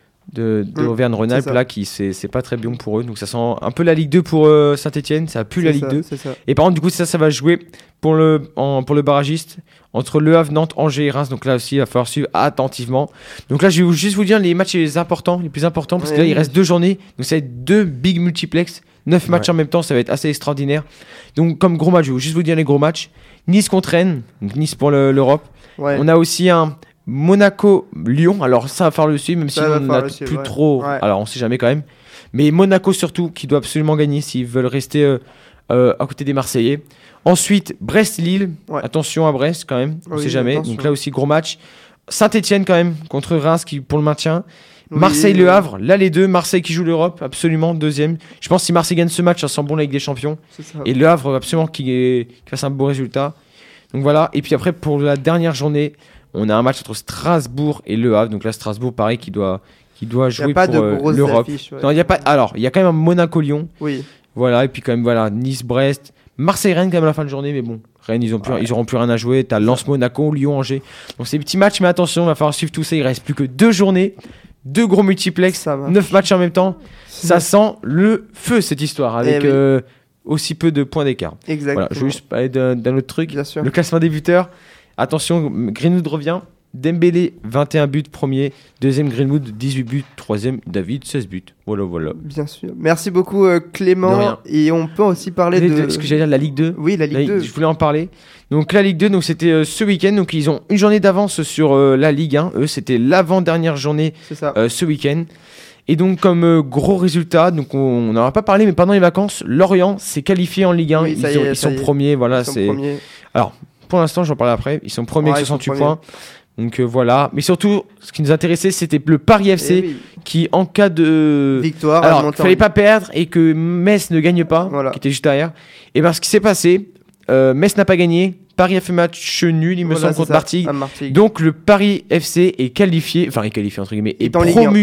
de, de Mm. Auvergne-Rhône-Alpes, C'est ça. là, qui c'est c'est pas très bien pour eux. Donc ça sent un peu la Ligue deux pour euh, Saint-Etienne, ça a plus la C'est Ligue ça, deux. C'est ça. Et par contre, du coup, ça, ça va jouer pour le, en- pour le barragiste entre Le Havre, Nantes, Angers et Reims. Donc là aussi, il va falloir suivre attentivement. Donc là, je vais vous- juste vous dire les matchs les importants, les plus importants, parce que Ouais. là, il reste deux journées. Donc ça va être deux big multiplex, neuf matchs Ouais. en même temps, ça va être assez extraordinaire. Donc comme gros match, je vais juste vous dire les gros matchs. Nice contre Rennes, donc Nice pour le- l'Europe. Ouais. On a aussi un Monaco-Lyon. Alors ça va falloir le suivre, même si Ça va on falloir n'a le suivre, plus ouais. trop. Ouais. Alors on sait jamais quand même. Mais Monaco surtout, qui doit absolument gagner s'ils veulent rester euh, euh, à côté des Marseillais. Ensuite, Brest-Lille. Ouais. Attention à Brest quand même, on Oui, sait jamais. attention. Donc là aussi, gros match. Saint-Etienne quand même, contre Reims qui, pour le maintien. Oui, Marseille-Le oui. Havre, là les deux. Marseille qui joue l'Europe, absolument, deuxième. Je pense que si Marseille gagne ce match, ça sent bon la Ligue des Champions. C'est ça. Et Le Havre, absolument, qui, est- qui fasse un beau résultat. Donc voilà. Et puis après, pour la dernière journée, on a un match entre Strasbourg et Le Havre. Donc là, Strasbourg, pareil, qui doit, qui doit Il n'y jouer a pas pour de euh, grosses l'Europe. affiches. ouais. Non, il y a pas. Alors, il y a quand même un Monaco-Lyon. Oui. Voilà. Et puis quand même, voilà, Nice-Brest. Marseille-Rennes quand même à la fin de journée. Mais bon, Rennes, ils, ont plus, Ouais. ils auront plus rien à jouer. T'as Lens-Monaco, Lyon-Angers. Donc c'est des petits matchs, mais attention, il va falloir suivre tout ça. Il reste plus que deux journées. Deux gros multiplex. Ça marche. Neuf matchs en même temps. Ça sent le feu, cette histoire. Avec Eh oui. euh, aussi peu de points d'écart. Exactement. Voilà, je vais juste parler d'un d'un autre truc. Bien sûr. Le classement des buteurs. Attention, Greenwood revient. Dembélé, vingt et un buts, premier. Deuxième, Greenwood, dix-huit buts. Troisième, David, seize buts. Voilà, voilà. Bien sûr. Merci beaucoup euh, De Clément. rien. Et on peut aussi parler Les de. deux- Ce que j'allais dire, la Ligue deux. Oui, la La Ligue Ligue- deux. Je voulais en parler. Donc la Ligue deux, donc c'était euh, ce week-end. Donc ils ont une journée d'avance sur euh, la Ligue un. Eux, c'était l'avant-dernière journée C'est ça. euh, ce week-end. Et donc comme euh, gros résultat, donc on n'en a pas parlé, mais pendant les vacances, Lorient s'est qualifié en Ligue un. Oui, ils ça y ont- est, ils ça sont y est. premiers. Voilà, Ils sont c'est. premiers. Pour l'instant, j'en parle après. Ils sont premiers Ouais, avec ils sont soixante-huit premiers. points. Donc euh, voilà. Mais surtout, ce qui nous intéressait, c'était le Paris F C Eh oui. qui, en cas de. Victoire. Alors, monte il en- fallait pas perdre et que Metz ne gagne pas, Voilà. qui était juste derrière. Et bien, ce qui s'est passé, euh, Metz n'a pas gagné. Paris a fait match nul, il me Voilà, semble, c'est contre ça, Martigues. à Martigues. Donc le Paris F C est qualifié, enfin est qualifié entre guillemets, est Est en Ligue un. promu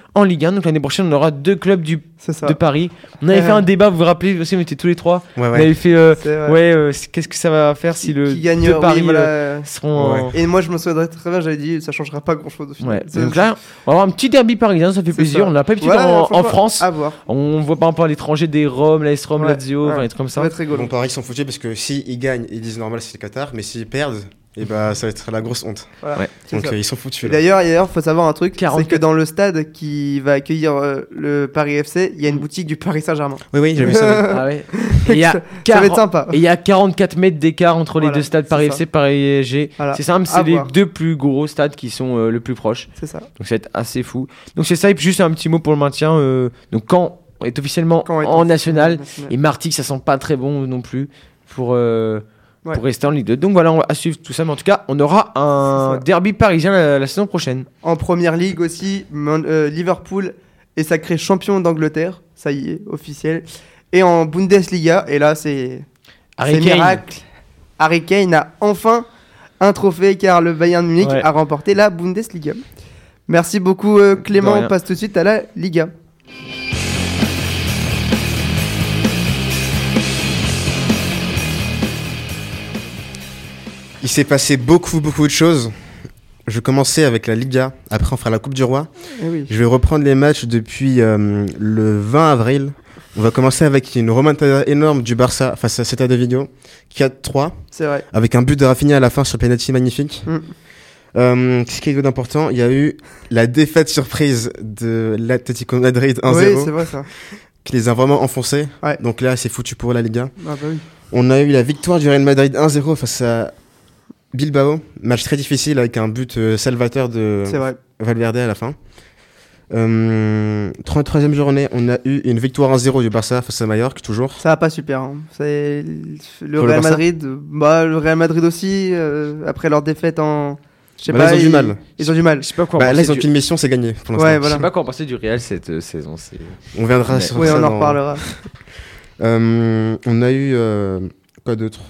en Ligue un. Donc l'année prochaine, on aura deux clubs du, C'est ça. de Paris. On avait Euh. fait un débat, vous vous rappelez aussi, on était tous les trois. Ouais, On ouais. avait fait, euh, C'est vrai. ouais, euh, c'est- qu'est-ce que ça va faire si le qui gagne de Paris oui, voilà. euh, seront en- Et moi, je me souviendrai très bien, j'avais dit, ça changera pas grand chose au final. Ouais. C'est- Donc là, on va avoir un petit derby parisien, ça fait c'est plaisir. ça. On l'a pas l'habitude Voilà, en, en franchement, France. À voir. On voit par exemple à l'étranger des Rome, l'A S Rome, Ouais, Lazio, ouais. enfin des trucs comme Ça ça. va être rigolo. Bon, Paris, ils sont foutus parce que s'ils gagnent, ils disent normal, c'est le Qatar, mais s'ils perdent, et bah, ça va être la grosse honte. Voilà, Ouais. c'est Donc ça. euh, ils sont foutus. Et là. D'ailleurs, d'ailleurs, faut savoir un truc, c'est quarante-quatre que dans le stade qui va accueillir euh, le Paris F C, il y a une boutique du Paris Saint-Germain. Oui, oui, j'ai vu ça. Ah ouais. Et il y a Ça va être quarante sympa. et il y a quarante-quatre mètres d'écart entre les Voilà, deux stades, c'est Paris ça. F C, Paris P S G. Voilà. C'est simple, À c'est les voir. deux plus gros stades qui sont euh, le plus proches. C'est ça. Donc ça va être assez fou. Donc c'est ça, et puis juste un petit mot pour le maintien. euh, donc quand on est officiellement Quand est en officiellement national, national. et Martigues, ça sent pas très bon non plus pour, euh, Ouais. pour rester en Ligue deux. Donc voilà, on va suivre tout ça. Mais en tout cas, on aura un C'est ça. derby parisien la, la saison prochaine. En première ligue aussi, Man- euh, Liverpool est sacré champion d'Angleterre. Ça y est, officiel. Et en Bundesliga, et là, c'est Harry c'est Kane. miracle. Harry Kane a enfin un trophée car le Bayern Munich Ouais. a remporté la Bundesliga. Merci beaucoup euh, De Clément, rien. on passe tout de suite à la Liga. Il s'est passé beaucoup, beaucoup de choses. Je vais commencer avec la Liga, après on fera la Coupe du Roi. Eh oui. Je vais reprendre les matchs depuis euh, le vingt avril. On va commencer avec une remontada énorme du Barça face à Celta de Vigo, quatre trois, C'est vrai. avec un but de Rafinha à la fin sur le penalty magnifique. Mm. Euh, ce qui est d'important, il y a eu la défaite surprise de l'Atlético Madrid un Oui, zéro, c'est vrai ça. qui les a vraiment enfoncés. Ouais. Donc là, c'est foutu pour la Liga. Ah bah oui. On a eu la victoire du Real Madrid un zéro face à Bilbao. Match très difficile avec un but euh, salvateur de C'est vrai. Valverde à la fin. Euh, trente-troisième journée, on a eu une victoire un zéro du Barça face à Mallorca, toujours. Ça va pas super. Hein. C'est le Pour le Real Barça Madrid. Bah, le Real Madrid aussi, euh, après leur défaite en. Je sais Bah là, pas, ils ont du mal. Ils ont du mal. Je sais pas quoi Bah, là, penser ils ont du- qu'une mission, c'est gagner pour l'instant. Ouais, Je voilà. sais pas quoi penser du Real cette euh, saison. c'est- On viendra Ouais. sur Oui, ça. on en dans- reparlera. Euh, on a eu euh, quoi d'autre?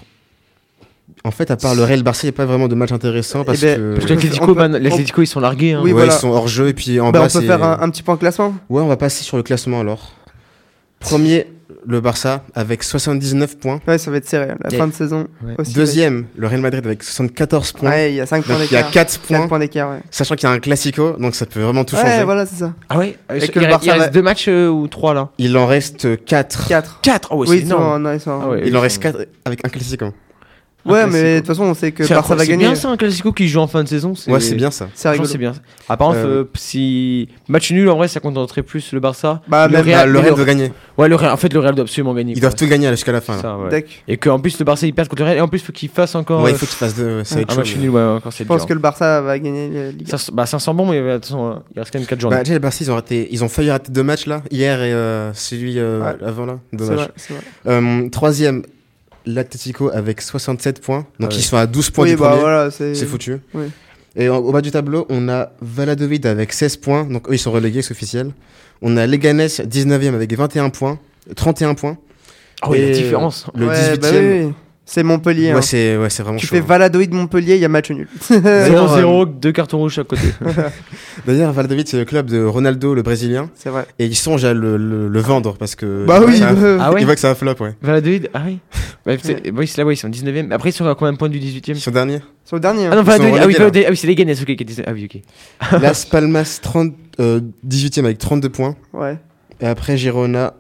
En fait, à part le Real Barça, il n'y a pas vraiment de match intéressant parce Eh ben, que Parce que On l'Atlético, peut- man- l'Atlético, ils sont largués. Hein. Oui, ouais, voilà. ils sont hors jeu et puis en Bah, bas on peut c'est- faire un, un petit point classement. Ouais, on va passer sur le classement alors. Premier, le Barça avec soixante-dix-neuf points. Ouais, ça va être serré. La Et- fin de saison. Ouais. Aussi. Deuxième, le Real Madrid avec soixante-quatorze points. Ouais, il y a cinq points Donc il y a d'écart. quatre cinq points, points d'écart, ouais. sachant qu'il y a un classico, donc ça peut vraiment tout Ouais, changer. voilà, c'est ça. Ah ouais Et il, que le il Barça reste va- deux matchs euh, ou trois là Il en reste quatre. quatre. Quatre. Oh, ouais, Oui, c'est ils sont énorme. en- non, ils sont en- Ah ouais, Il ils en sont- reste quatre avec un classico. Ouais, un mais classico. de toute façon, on sait que C'est Barça va c'est gagner. bien ça, un classico qui joue en fin de saison. c'est- Ouais, c'est bien ça. C'est Franchement, rigolo. c'est bien. Ah, par contre, Euh, euh, si match nul en vrai, ça contenterait plus le Barça. Bah, le même- Bah, Real, le Real le- doit gagner. Ouais, le Real. En fait, le Real doit absolument gagner. Ils quoi. doivent tout gagner jusqu'à la fin. là. Ça, ouais. Deck. Et qu'en plus le Barça il perd contre le Real et en plus faut qu'il fasse encore Ouais, euh, il faut qu'il fasse deux. Ça va être un chaud, match mais- nul, ouais, encore c'est Je pense dur. que le Barça va gagner la Liga. Ça, bah, ça sent bon, mais attention, hein, il reste quand même quatre journées. Bah, déjà, les Barça, ils ont, raté, ils ont failli rater deux matchs là, hier et euh, celui euh, Ouais. avant là. C'est Dommage. vrai, c'est vrai. Euh, troisième, l'Atlético avec soixante-sept points. Donc Ah ils ouais. sont à douze points Oui, du bah premier. voilà, c'est. C'est foutu. Oui. Et en- au bas du tableau, on a Valladolid avec seize points. Donc eux, ils sont relégués, c'est officiel. On a Leganés dix-neuvième avec vingt et un points. trente et un points. Ah oui, la Et différence. Le Ouais, dix-huitième. bah oui, oui. C'est Montpellier. hein. Ouais, c'est ouais, c'est vraiment Tu chaud. fais Valladolid Montpellier, il y a match nul. D'ailleurs, zéro zéro, deux cartons rouges à côté. D'ailleurs, Valladolid, c'est le club de Ronaldo, le Brésilien. C'est vrai. Et ils songent à le, le, le vendre parce que. Bah il voit oui, que ça- bah, Ah ouais Il voit que ça va flop, ouais. Valladolid, ah oui. Bah, c'est- oui, c'est là, ouais, ils sont dix-neuvième. Après, ils sont à combien de points du dix-huitième Ils sont derniers. c'est le dernier. Ah hein. non, Ils Valladolid, sont ah oui, relégués, là. Valladolid, ah oui, c'est les Ganes, ok, qui dix-neuvième. Ah oui, ok. Las Palmas, trente, euh, dix-huitième avec trente-deux points. Ouais. Et après, Girona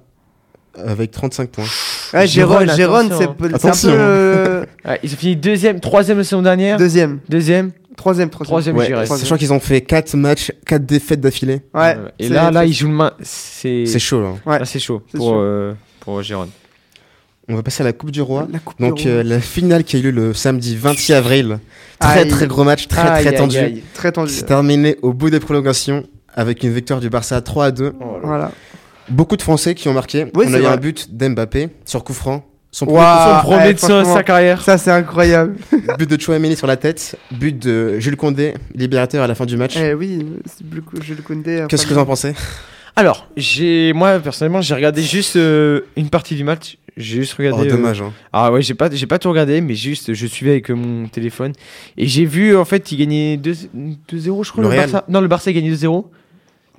avec trente-cinq points. Ouais, Gérone, Gérone, Gérone, c'est attention. peu- c'est un Attention. peu. euh, Ouais, ils ont fini deuxième, troisième la saison dernière. Deuxième. Deuxième, Troisième, troisième. troisième, Ouais, je dirais. troisième. sachant qu'ils ont fait quatre matchs, quatre défaites d'affilée. Ouais. Et c'est- là, là, c'est- ils jouent le main. C'est C'est chaud, là. Ouais. Là, c'est chaud C'est pour, chaud. euh, pour Gérone. On va passer à la Coupe du Roi. La Coupe Donc, du Roi. euh, la finale qui a eu lieu le samedi vingt-six avril. Très, Aïe. très gros match, très, Aïe, très aïe, tendu. aïe. Très tendu. C'est terminé au bout des prolongations avec une victoire du Barça trois à deux. Voilà. Beaucoup de Français qui ont marqué. Oui, On c'est a eu vrai. un but d'Mbappé sur coup franc. Son premier Waouh. Son premier ouais, de sa, franchement, sa carrière. Ça, c'est incroyable. but de Chouameni sur la tête. But de Jules Condé, libérateur à la fin du match. Eh oui, c'est beaucoup- je le connais. Qu'est-ce que vous en pensez? Alors, j'ai, moi personnellement, j'ai regardé juste euh, une partie du match. J'ai juste Oh, regardé. euh, dommage. Hein. Ah ouais, j'ai pas, j'ai pas tout regardé, mais juste, je suivais avec euh, mon téléphone et j'ai vu en fait, il gagnait deux zéro, je crois. Le Le, Real. Barça. Non, le Barça il gagnait deux zéro.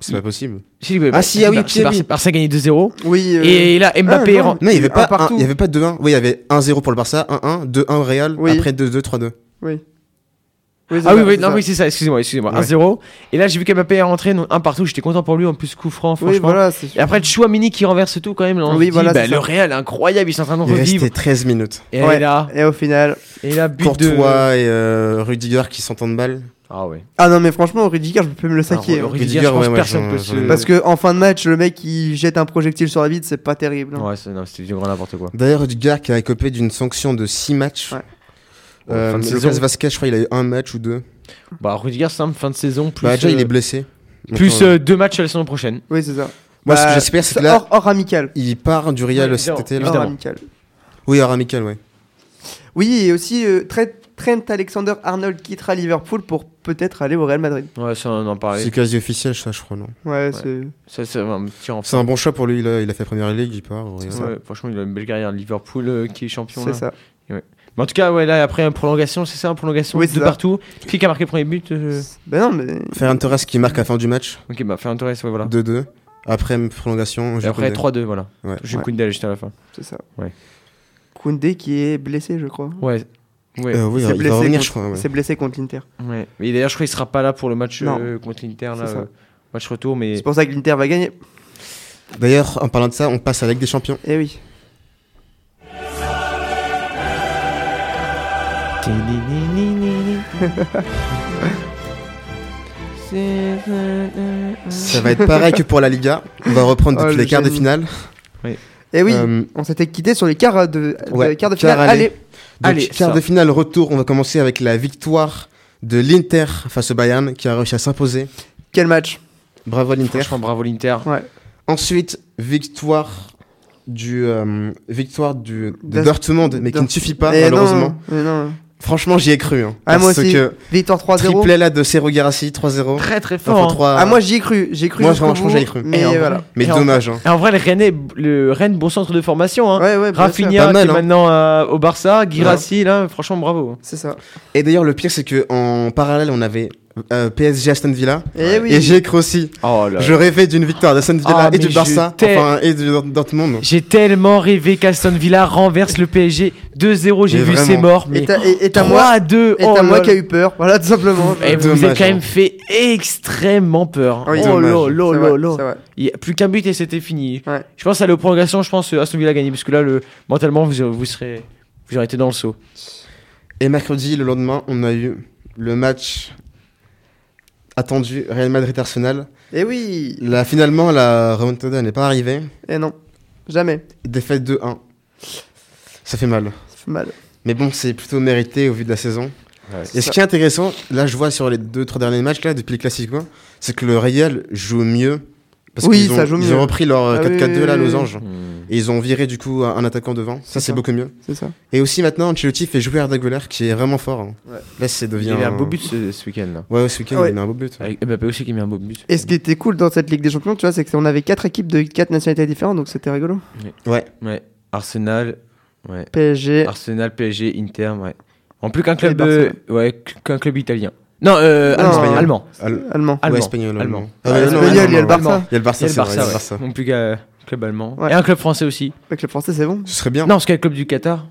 C'est pas possible. Si, ouais, Ah, bah, si, ah oui, Barça- si, Barça, oui. Barça a gagné deux zéro. Oui. euh, Et là, Mbappé. Ah, non. ren- Non, il y avait Un pas, partout. un- il y avait pas deux un. Oui, il y avait un zéro pour le Barça, un un, deux un au Real, Oui. après deux deux, trois deux. Oui. Oui, c'est Ah oui, ça, oui, c'est non, ça. oui, c'est ça, excusez-moi, excusez-moi. Ouais. un zéro. Et là, j'ai vu qu'Mbappé est rentré, donc un partout, j'étais content pour lui, en plus coup franc, franchement. Oui, voilà. c'est- Et après, Chouamini qui renverse tout quand même. Là, on Oui, se dit, voilà, bah, c'est le ça. Real, incroyable, ils sont en train de Il revivre. restait treize minutes. Et Ouais. là, Et au final. et là, but Courtois de. et euh, Rudiger qui s'entendent mal. Ah ouais. Ah non, mais franchement, Rudiger, je peux me le saquer. Alors, hein. Rudiger, Rudiger, je pense ouais, ouais, personne j'en- peut j'en se. ai Parce que en fin de match, le mec il jette un projectile sur la vide, c'est pas terrible. hein. Ouais, c'est- non, c'était du grand n'importe quoi. D'ailleurs, Rudiger qui a écopé d'une sanction de six matchs. Ouais. Euh, Fin de Lucas saison. Vasquez, je crois, il a eu un match ou deux. Bah, Rudiger, simple, fin de saison. Plus, Bah, déjà, euh, il est blessé. Donc, plus euh, euh, deux matchs la saison prochaine. Oui, c'est ça. Moi, ce que Bah, j'espère, c'est que c'est là, hors, hors amical. il part du Real Ouais, cet été. Là. Hors évidemment. amical. Oui, hors amical, ouais. Oui, et aussi euh, Trent, Trent Alexander-Arnold quittera Liverpool pour peut-être aller au Real Madrid. Ouais, ça, on en parlait. C'est quasi officiel, ça, je crois, non. Ouais, c'est. Ça, c'est un petit enfant. C'est un bon choix pour lui, il a, il a fait Première Ligue, il part. au Real. Ouais, franchement, il a une belle carrière. Liverpool euh, qui est champion. C'est Là. ça. Mais en tout cas, ouais, là, après, une prolongation, c'est ça, une prolongation Oui, de c'est ça. partout. Qui qui a marqué le premier but euh Ben non, mais. Ferran Torres qui marque à la fin du match, Ok, bah, faire un Torres, ouais, voilà. deux deux. Après, prolongation, Et Jules après, Koundé. trois deux, voilà. Ouais. J'ai Ouais. Koundé juste à la fin. C'est ça. Ouais. Koundé qui est blessé, je crois. Ouais. Ouais. Euh, oui, Il s'est il blessé va revenir, contre- je crois. Il ouais. s'est blessé contre l'Inter. ouais. Et d'ailleurs, je crois qu'il sera pas là pour le match Non. euh, contre l'Inter, là. C'est ça. euh, match retour, mais. C'est pour ça que l'Inter va gagner. D'ailleurs, en parlant de ça, on passe à la Ligue des Champions. Eh oui. Ça va être pareil que pour la Liga. On va reprendre Oh, depuis le les quarts de génie. finale. Eh oui, Euh, on s'était quitté sur les quarts de, de, ouais, quarts de quart finale. aller. Allez. Donc, Allez, quart ça. de finale retour, on va commencer avec la victoire de l'Inter face au Bayern qui a réussi à s'imposer. Quel match. Bravo à l'Inter. Franchement, bravo l'Inter. Ouais. Ensuite, victoire du euh, victoire du de D'As- Dortmund, mais qui Dort- ne suffit pas Eh malheureusement. non, mais non. Franchement, j'y ai cru. Hein, Ah, moi parce aussi. que Victoire trois zéro. triplé là de Sergio Guirassy, trois zéro. Très très Enfin, fort. hein. trois- Ah, moi j'y ai cru. J'ai cru. Moi, jusqu'au franchement, bout, j'y ai cru. Mais Et en vrai- voilà. Mais Et en- dommage. Hein. Et en vrai, le Rennes, est- le Rennes, bon centre de formation. Hein. Ouais, ouais, bien sûr. Rafinha Pas mal, qui est hein. maintenant euh, au Barça, Guirassy, là, franchement, bravo. C'est ça. Et d'ailleurs, le pire, c'est que en parallèle, on avait euh, P S G Aston Villa. Eh oui. Et j'y ai cru aussi. Oh là. Je rêvais d'une victoire d'Aston Villa Ah, et mais du je Barça, t'ai- enfin, et du Dort- Dortmund. J'ai tellement rêvé qu'Aston Villa renverse le P S G deux zéro. J'ai Mais vu, vraiment. c'est mort. Mais Et t'as et, et t'as trois moi, à deux. et oh t'as là moi là. qui a eu peur. Voilà, tout simplement. Et vous Dommage, avez quand hein. même fait extrêmement peur. Oui, oh dommage. là là C'est là vrai, là. c'est vrai. Il y a plus qu'un but et c'était fini. Ouais. Je pense à la prolongation, je pense euh, Aston Villa a gagné parce que là, le, mentalement, vous, vous serez, vous aurez été dans le saut. Et mercredi, le lendemain, on a eu le match attendu Real Madrid-Arsenal. Eh oui. Là, finalement, la remontada n'est pas arrivée. Eh non. Jamais. Défaite deux un. Ça fait mal. Ça fait mal. Mais bon, c'est plutôt mérité au vu de la saison. C'est Et ce ça. qui est intéressant, là, je vois sur les deux trois derniers matchs, là, depuis les Classico, c'est que le Real joue mieux. Parce Oui, qu'ils ont, ça joue ils mieux. ont repris leur euh, Ah quatre quatre deux, oui, là, oui, oui. losange. Et ils ont viré, du coup, un un attaquant devant. Ça, C'est c'est ça. beaucoup mieux. C'est ça. Et aussi, maintenant, Ancelotti fait jouer Arda Güler, qui est vraiment fort. hein. Ouais. Là, c'est Il devient. y avait un beau but ce, ce week-end là. Ouais, ouais, ce week-end, Ouais. il a mis un beau but. ouais. Avec Mbappé aussi qui a mis un beau but. Et ce qui était cool dans cette Ligue des Champions, tu vois, c'est qu'on avait quatre équipes de quatre nationalités différentes, donc c'était rigolo. Ouais. Ouais. Arsenal, ouais. P S G. Arsenal, P S G, Inter, ouais. En plus qu'un club, Et euh, Barcelone. ouais, qu'un club italien. Non, euh, Non, allemand, espagnol. allemand. Al- Allemand. Allemand. Ouais, espagnol. Allemand. allemand. Ah, ouais, non, espagnol, non, il y a non, le non. Barça. Il y a le Barça, Et le c'est vrai, Barça, il y a le ouais. Barça. Non plus qu'un club allemand. Ouais. Et un club français aussi. Avec le français, c'est bon. Ce serait bien. Non, parce qu'il y a le club du Qatar.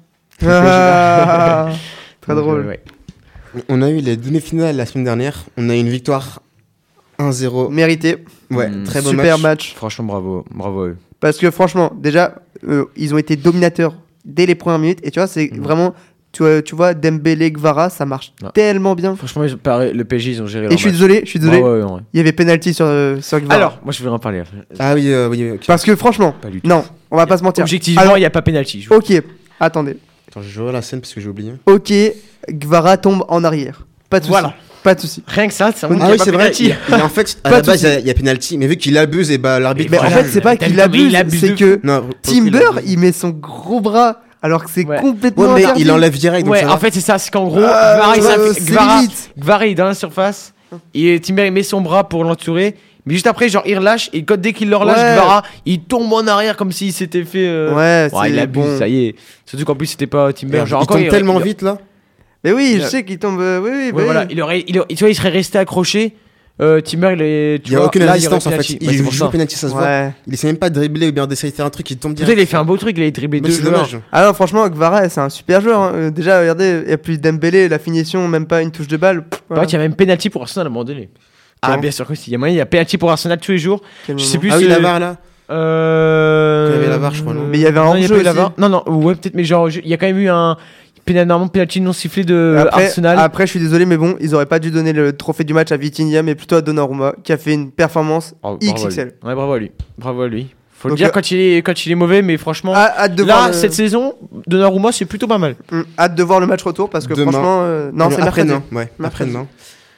Ah, Très Donc, drôle. euh, ouais. On a eu les demi-finales la semaine dernière. On a eu une victoire un zéro. Mérité. Ouais, Mm. très beau Super match. match. Franchement, bravo. Bravo à eux. Parce que franchement, déjà, euh, ils ont été dominateurs dès les premières minutes. Et tu vois, c'est Mm. vraiment. Tu vois, tu vois, Dembélé, Gvara, ça marche Ouais. tellement bien. Franchement, ils ont- pareil, le P S G, ils ont géré Et leur je suis match. désolé, je suis désolé. Ouais, ouais, ouais. Il y avait penalty sur, euh, sur Gvara. Alors, moi, je vais en parler. Ah oui, euh, oui, oui, ok. Parce que franchement, Pas du tout. non, on va pas se mentir. Objectivement, Alors, il n'y a pas pénalty. Je- ok, attendez. Attends, je vois la scène parce que j'ai oublié. Ok, Gvara tombe en arrière. Pas de soucis. Voilà. Pas de soucis. Rien que ça, ça Ah montre qu'il y a oui, pas c'est vrai. pénalty. Il, il- en fait, à Pas la de base, il y souci. a- il y a penalty, mais vu qu'il abuse, et bah l'arbitre. Mais en voilà, fait, c'est pas t'as qu'il vu comment il abuse, abuse c'est de que Non, pour- Timber, il met son gros bras alors que c'est Ouais. complètement Ouais, mais interdit. il enlève direct. donc Ouais, ça en va. fait, c'est ça. C'est qu'en gros, Ah, Gvara, il ouais, s'aff- c'est Gvara- limite. Gvara, il est dans la surface. Et Timber, il met son bras pour l'entourer. Mais juste après, genre, il relâche. Et quand- dès qu'il le relâche, Ouais. Gvara, il tombe en arrière comme s'il s'était fait. euh, Ouais, Ouais, il c'est abuse, bon. ça y est. Surtout qu'en plus, c'était pas Timber. Merde, Genre, il encore, tombe tellement il- vite là. Mais oui, je Ouais. sais qu'il tombe. euh, Oui, oui, Ouais, oui. voilà, il aurait, il aurait- tu vois, il serait resté accroché. Euh, Timber, il est. Il n'y a aucune résistance en fait. Il Il joue au penalty, ça se voit. Ouais. Il essaie même pas de dribbler ou bien d'essayer de faire un truc, il tombe Peut-être direct. il a fait un beau truc, il a dribblé Mais deux c'est joueurs. dommage. Ah non, franchement, Gvara, c'est un super joueur. hein. Euh, Déjà, regardez, il n'y a plus Dembélé, la finition, même pas une touche de balle. Pff, Ouais, voilà. il y a même penalty pour Arsenal à un moment donné. Ah, Quand bien sûr que si. Il y a moyen, il y a penalty pour Arsenal tous les jours. Quel Je moment. sais plus. Ah oui, euh, la V A R là. Euh. Il y avait la V A R, je crois, non Mais il y avait un Non, il y a hors-jeu pas eu la aussi. V A R. Non, non, ouais, peut-être, mais genre, il y a quand même eu un. Pénal, normalement, penalty non sifflé de Après, Arsenal. après, je suis désolé, mais bon, ils auraient pas dû donner le trophée du match à Vitinha, mais plutôt à Donnarumma, qui a fait une performance Oh, bravo X X L. à lui. Ouais, bravo à lui. Bravo à lui. Faut le Donc, dire euh, quand il, est, quand il est mauvais, mais franchement. Ah, hâte de là, voir le... cette saison, Donnarumma, c'est plutôt pas mal. Hum, hâte de voir le match retour parce que Demain. franchement, euh, non, c'est mercredi. après-demain. Ouais, Mercredi. après-demain.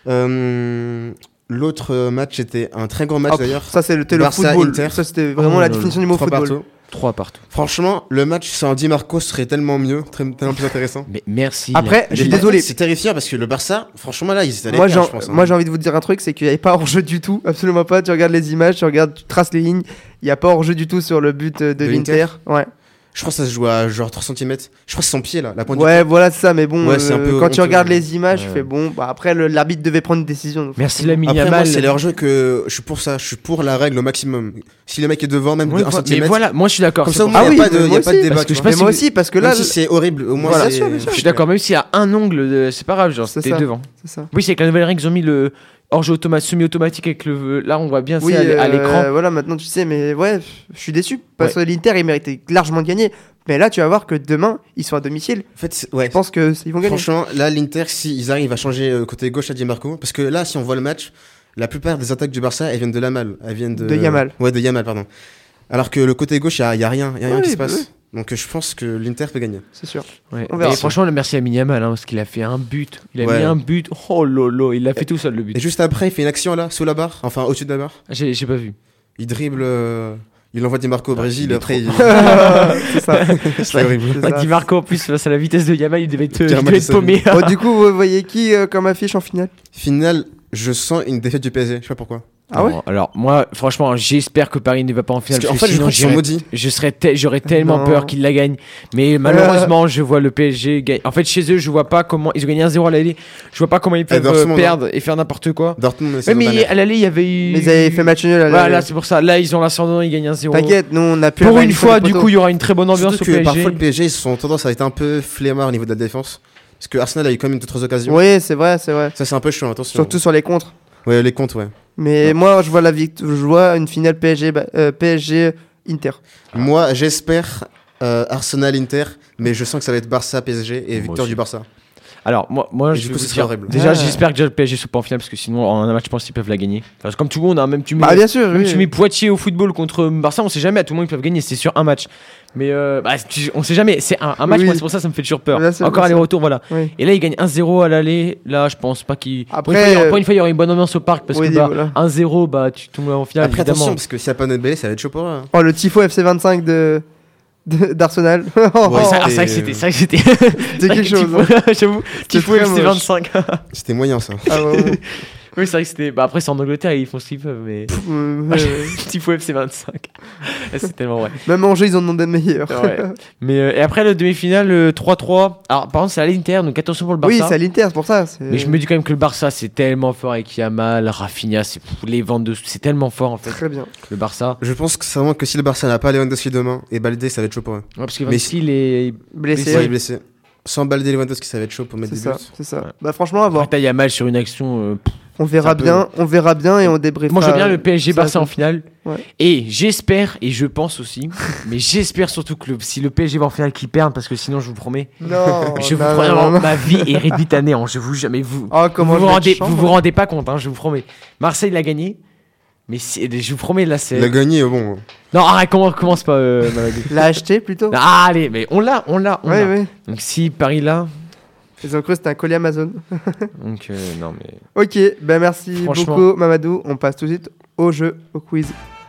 Euh, L'autre euh, match était un très grand match Ah, d'ailleurs. Ça, c'est le, c'était le Barça, football. Inter. Ça, c'était vraiment Oh la là là. définition du mot Trois football. partout. trois partout. Franchement, le match sans Di Marco serait tellement mieux, très- tellement plus intéressant. Mais merci. Après, je suis Les- désolé. C'est terrifiant parce que le Barça, franchement là, ils étaient allés Moi, perdre, j'ai, je pense. hein. moi, j'ai envie de vous dire un truc, c'est qu'il n'y avait pas hors-jeu du tout, absolument pas. Tu regardes les images, tu regardes, tu traces les lignes, il n'y a pas hors-jeu du tout sur le but euh, de, De l'Inter. Ouais. Je crois que ça se joue à genre trois centimètres. Je crois que c'est son pied là, la pointe du Ouais, voilà, c'est ça. Mais bon, Ouais, c'est un euh, peu quand tu honteux. regardes les images, Ouais. tu fais bon. Bah, après, le- l'arbitre devait prendre une décision. donc Merci forcément. Lamine Après, moi, Yamal. c'est leur jeu que je suis pour ça. Je suis pour la règle au maximum. Si le mec est devant, même Ouais, de un voilà, mais centimètre. voilà, moi je suis d'accord. Comme c'est ça, au pour moins, Ah il n'y oui, a pas de, mais y a moi pas de aussi, débat. parce que tu je vois. sais Mais moi aussi, parce que là, Même si c'est horrible, au moins Voilà, c'est. sûr, bien sûr. Je suis d'accord, même s'il y a un ongle, de... c'est pas grave, genre C'est c'était ça. devant. c'est ça. Oui, c'est que la nouvelle règle, ils ont mis le hors-jeu automa- semi-automatique avec le. Là, on voit bien Oui, ça à l- à euh, l'écran. voilà, maintenant tu sais, mais ouais, je suis déçu parce que l'Inter il méritait largement de gagner. Mais là, tu vas voir que demain, ils sont à domicile. En fait, c'est- ouais. Je pense que c- ils vont gagner. Franchement, là, l'Inter, s'ils arrivent à changer euh, côté gauche à Di Marco, parce que là, si on voit le match, la plupart des attaques du Barça, elles viennent de Lamal. Elles viennent de. De Yamal. Ouais, de Yamal, pardon. Alors que le côté gauche, il n'y a, y a rien, y a rien Oui, qui se bah passe. oui. Donc euh, je pense que l'Inter peut gagner. C'est sûr. Ouais. on verra. Et franchement, le merci à Yamal, hein, parce qu'il a fait un but. Il a Ouais. mis un but. Oh lolo, il l'a fait tout seul le but. Et juste après, il fait une action là, sous la barre, enfin au-dessus de la barre. J'ai j'ai pas vu. Il dribble, euh, il envoie Di Marco au Brésil, il est après il. c'est ça. C'est horrible. C'est Bah, ça. Di Marco, en plus, face à la vitesse de Yamal, il devait être, il Carrément devait être descendu. paumé. Bon, du coup, vous voyez qui euh, comme affiche en finale? Final, je sens une défaite du P S G, je sais pas pourquoi. Ah ouais? Non, alors, moi, franchement, j'espère que Paris ne va pas en finale. Parce qu'en parce que fait, je sinon, crois qu'ils sont j'irais- maudits. je serais te- j'aurais tellement Non. peur qu'ils la gagnent. Mais malheureusement, je vois le P S G gagner. En fait, chez eux, je vois pas comment. Ils ont gagné un zéro à l'aller. Je vois pas comment ils peuvent euh, Dortmund, perdre et faire n'importe quoi. Dortmund, c'est Ouais, mais à l'aller, il y avait eu. Mais ils avaient fait match nul à la- Voilà, c'est pour ça. Là, ils ont l'ascendant, ils gagnent un zéro. T'inquiète, nous on a pu Pour la une main fois, sur les du poteaux. coup, il y aura une très bonne ambiance Surtout au que P S G. parfois le P S G, ils sont tendance à être un peu flemmards au niveau de la défense. Parce que Arsenal a eu quand même d'autres occasions. Oui, c'est vrai, c'est vrai. Ça, c'est un peu chiant, attention. Surtout sur les contres. Ouais, les comptes, ouais. Mais Ouais. moi, je vois la victoire, je vois une finale P S G, bah, euh, P S G Inter. Moi, j'espère euh, Arsenal-Inter, mais je sens que ça va être Barça-P S G et Moi victoire aussi. du Barça. Alors, moi, moi Et je du vais coup, vous ce dire- serait horrible. Déjà, Ah. j'espère que déjà le P S G soit pas en finale parce que sinon, en un match, je pense qu'ils peuvent la gagner. Enfin, comme tout le monde, hein, même tu mets, Bah, bien sûr, même oui. tu mets Poitiers au football contre Barça, on sait jamais. À tout le monde, ils peuvent gagner. C'est sur un match. Mais euh, bah, tu- on sait jamais. C'est un, un match, Oui. moi, c'est pour ça, ça me fait toujours peur. Bien sûr, Encore bien sûr. aller-retour, voilà. Oui. Et là, ils gagnent un zéro à l'aller. Là, je pense pas qu'ils. Après, pour, une fois, il y aura- euh, pour une fois, il y aura une bonne ambiance au parc parce oui, que bah, voilà. un zéro, bah, tu tombes en finale. Après, évidemment. attention, parce que s'il n'y a pas notre Bélé, ça va être chaud pour eux. hein. Oh, le Tifo F C vingt-cinq de de- d'Arsenal. Oh, Ouais, Ah, ça- ah, c'était- c'est vrai que c'était. C'est vrai que c'était. c'est quelque chose. hein. J'avoue. Tifo très F C moche. vingt-cinq. C'était moyen, ça. Ah, ouais, ouais. Oui, c'est vrai que c'était. Bah, après, c'est en Angleterre, ils font ce qu'ils peuvent. Mais. Euh, ouais, ouais. Tifo F C vingt-cinq. C'est tellement vrai. Même en jeu, ils en ont des meilleurs. Ouais. Mais euh, et après le demi-finale le trois trois. Alors par contre c'est à l'Inter donc attention pour le Barça. Oui, c'est à l'Inter, c'est pour ça. c'est- Mais je me dis quand même que le Barça c'est tellement fort avec Yamal, Rafinha, c'est pff, les ventes de c'est tellement fort en fait Très bien. le Barça. Je pense que c'est vraiment que si le Barça n'a pas Lewandowski demain et Baldé, ça va être chaud pour eux. Ouais, parce que Mais Lewandowski il est Blessé. Ouais, il est blessé. Sans Baldé et Lewandowski, ça va être chaud pour mettre C'est des ça, buts. c'est ça. Ouais. Bah franchement, à voir. après t'as Yamal sur une action. euh, pff. On verra un peu- bien, on verra bien et on débriefera. Moi je veux bien le P S G ça, Barça ça. en finale. Ouais. Et j'espère et je pense aussi, mais j'espère surtout que le- si le P S G va en finale qu'ils perdent parce que sinon je vous promets. Non, je vous non, promets, non, vraiment, non. ma vie est réduite à néant. Je vous jamais vous. Oh, comment vous, vous, je vais rendez, être chiant, vous vous moi. rendez pas compte, hein, je vous promets. Marseille l'a gagné, mais si- je vous promets là c'est. Il a gagné, euh, bon. Non, arrête, comment- commence pas, euh, Mamadou. L'a acheté plutôt. Ah, allez, mais on l'a, on l'a, on Ouais, l'a. ouais. Donc si Paris l'a, Ils ont cru que c'était un colis Amazon. donc euh, non mais. Ok, ben merci Franchement. beaucoup Mamadou. On passe tout de suite au jeu, au quiz.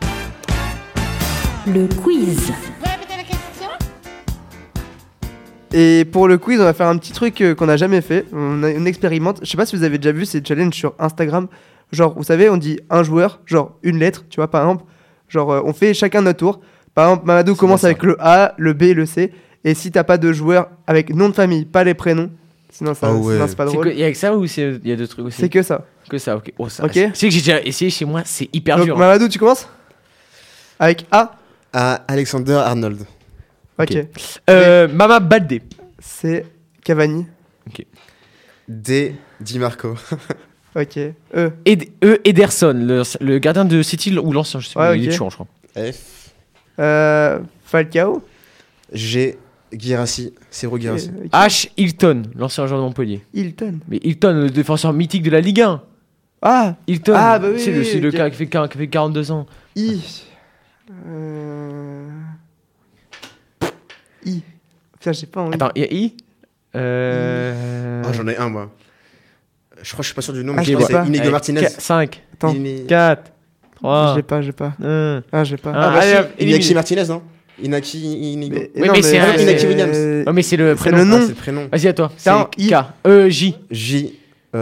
Le quiz. Et pour le quiz, on va faire un petit truc euh, qu'on n'a jamais fait. On, a- on expérimente. Je sais pas si vous avez déjà vu ces challenges sur Instagram. Genre, vous savez, on dit un joueur, genre une lettre, tu vois, par exemple. Genre, euh, on fait chacun notre tour. Par exemple, Mamadou commence bien ça. avec le A, le B et le C. Et si t'as pas de joueur avec nom de famille, pas les prénoms, Sinon, ça, Ah ouais. sinon, c'est pas C'est drôle. que- Il y a que ça ou c'est- il y a d'autres trucs aussi C'est que ça. que ça, ok. Oh, ça Ok. c'est- Tu sais que j'ai déjà essayé chez moi, c'est hyper Donc, dur. Mamadou, tu commences avec A. À Alexander Arnold. Ok. Ok. Euh, Mama Baldé. C'est Cavani. D. Di Marco. Ok. E. Ed- E. Ederson, le, le gardien de City ou l'ancien, je sais pas, Ouais, il est ok. toujours, je crois. F. Euh, Falcao. G. Guirassi. Sergio Guirassi. Ok. H. Hilton, l'ancien joueur de Montpellier. Hilton. Mais Hilton, le défenseur mythique de la Ligue un. Ah. Hilton, Ah, bah oui, c'est le, oui, c'est le ok. gars qui fait, qui fait quarante-deux ans. I. Euh... I. Putain, j'ai pas envie. Attends, il y a I euh... Oh, j'en ai un, moi. Je crois que je suis pas sûr du nom, Ah, mais je je l'ai crois que pas. c'est Inigo Martinez. cinq, Attends. Ini- quatre, trois, J'ai pas, j'ai pas. un. Ah, j'ai pas. Ah, bah allez, si, hop, Inaki élimine. Martinez, non Inaki Inigo. Mais, Oui, non, mais c'est un- Inaki c'est- Williams. Oh, mais c'est le C'est prénom. le nom. Ah, c'est le prénom. Vas-y, à toi. C'est Attends, I. K. E. J. J.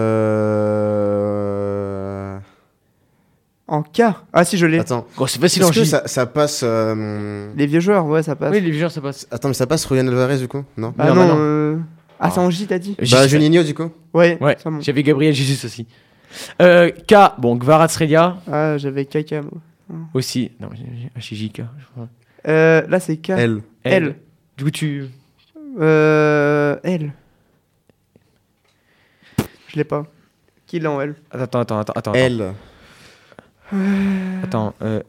Euh... En K. Ah, si, je l'ai. Attends. Oh, c'est facile en Est-ce que J. ça, ça passe. euh, Les vieux joueurs, ouais, ça passe. Oui, les vieux, ça passe. Attends, mais ça passe Julian Alvarez du coup Non Ah Non, non. bah non. euh, Ah, c'est en J, t'as dit J, Bah, c'est- Juninho du coup Ouais. Ouais, ça monte. j'avais Gabriel Jesus aussi. Euh, K. Bon, Kvaratskhelia Ah, j'avais Kaka. moi. aussi. Non, j'ai- j'ai J K. je crois. Euh, là, c'est K. L. L. Du coup, tu. Euh. L. Je l'ai pas. Qui l'a en L? Attends, attends, attends, attends. L. Attends, euh.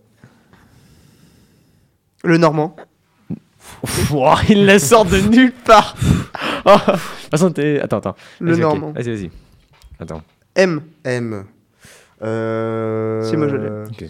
Le Normand. Pff, oh, il la sort de nulle part. Oh, de toute façon, t'es. Attends, attends. Le Vas-y, ok. Normand. Vas-y, vas-y. Attends. M. M. Euh... Si, moi, je l'ai. Ok.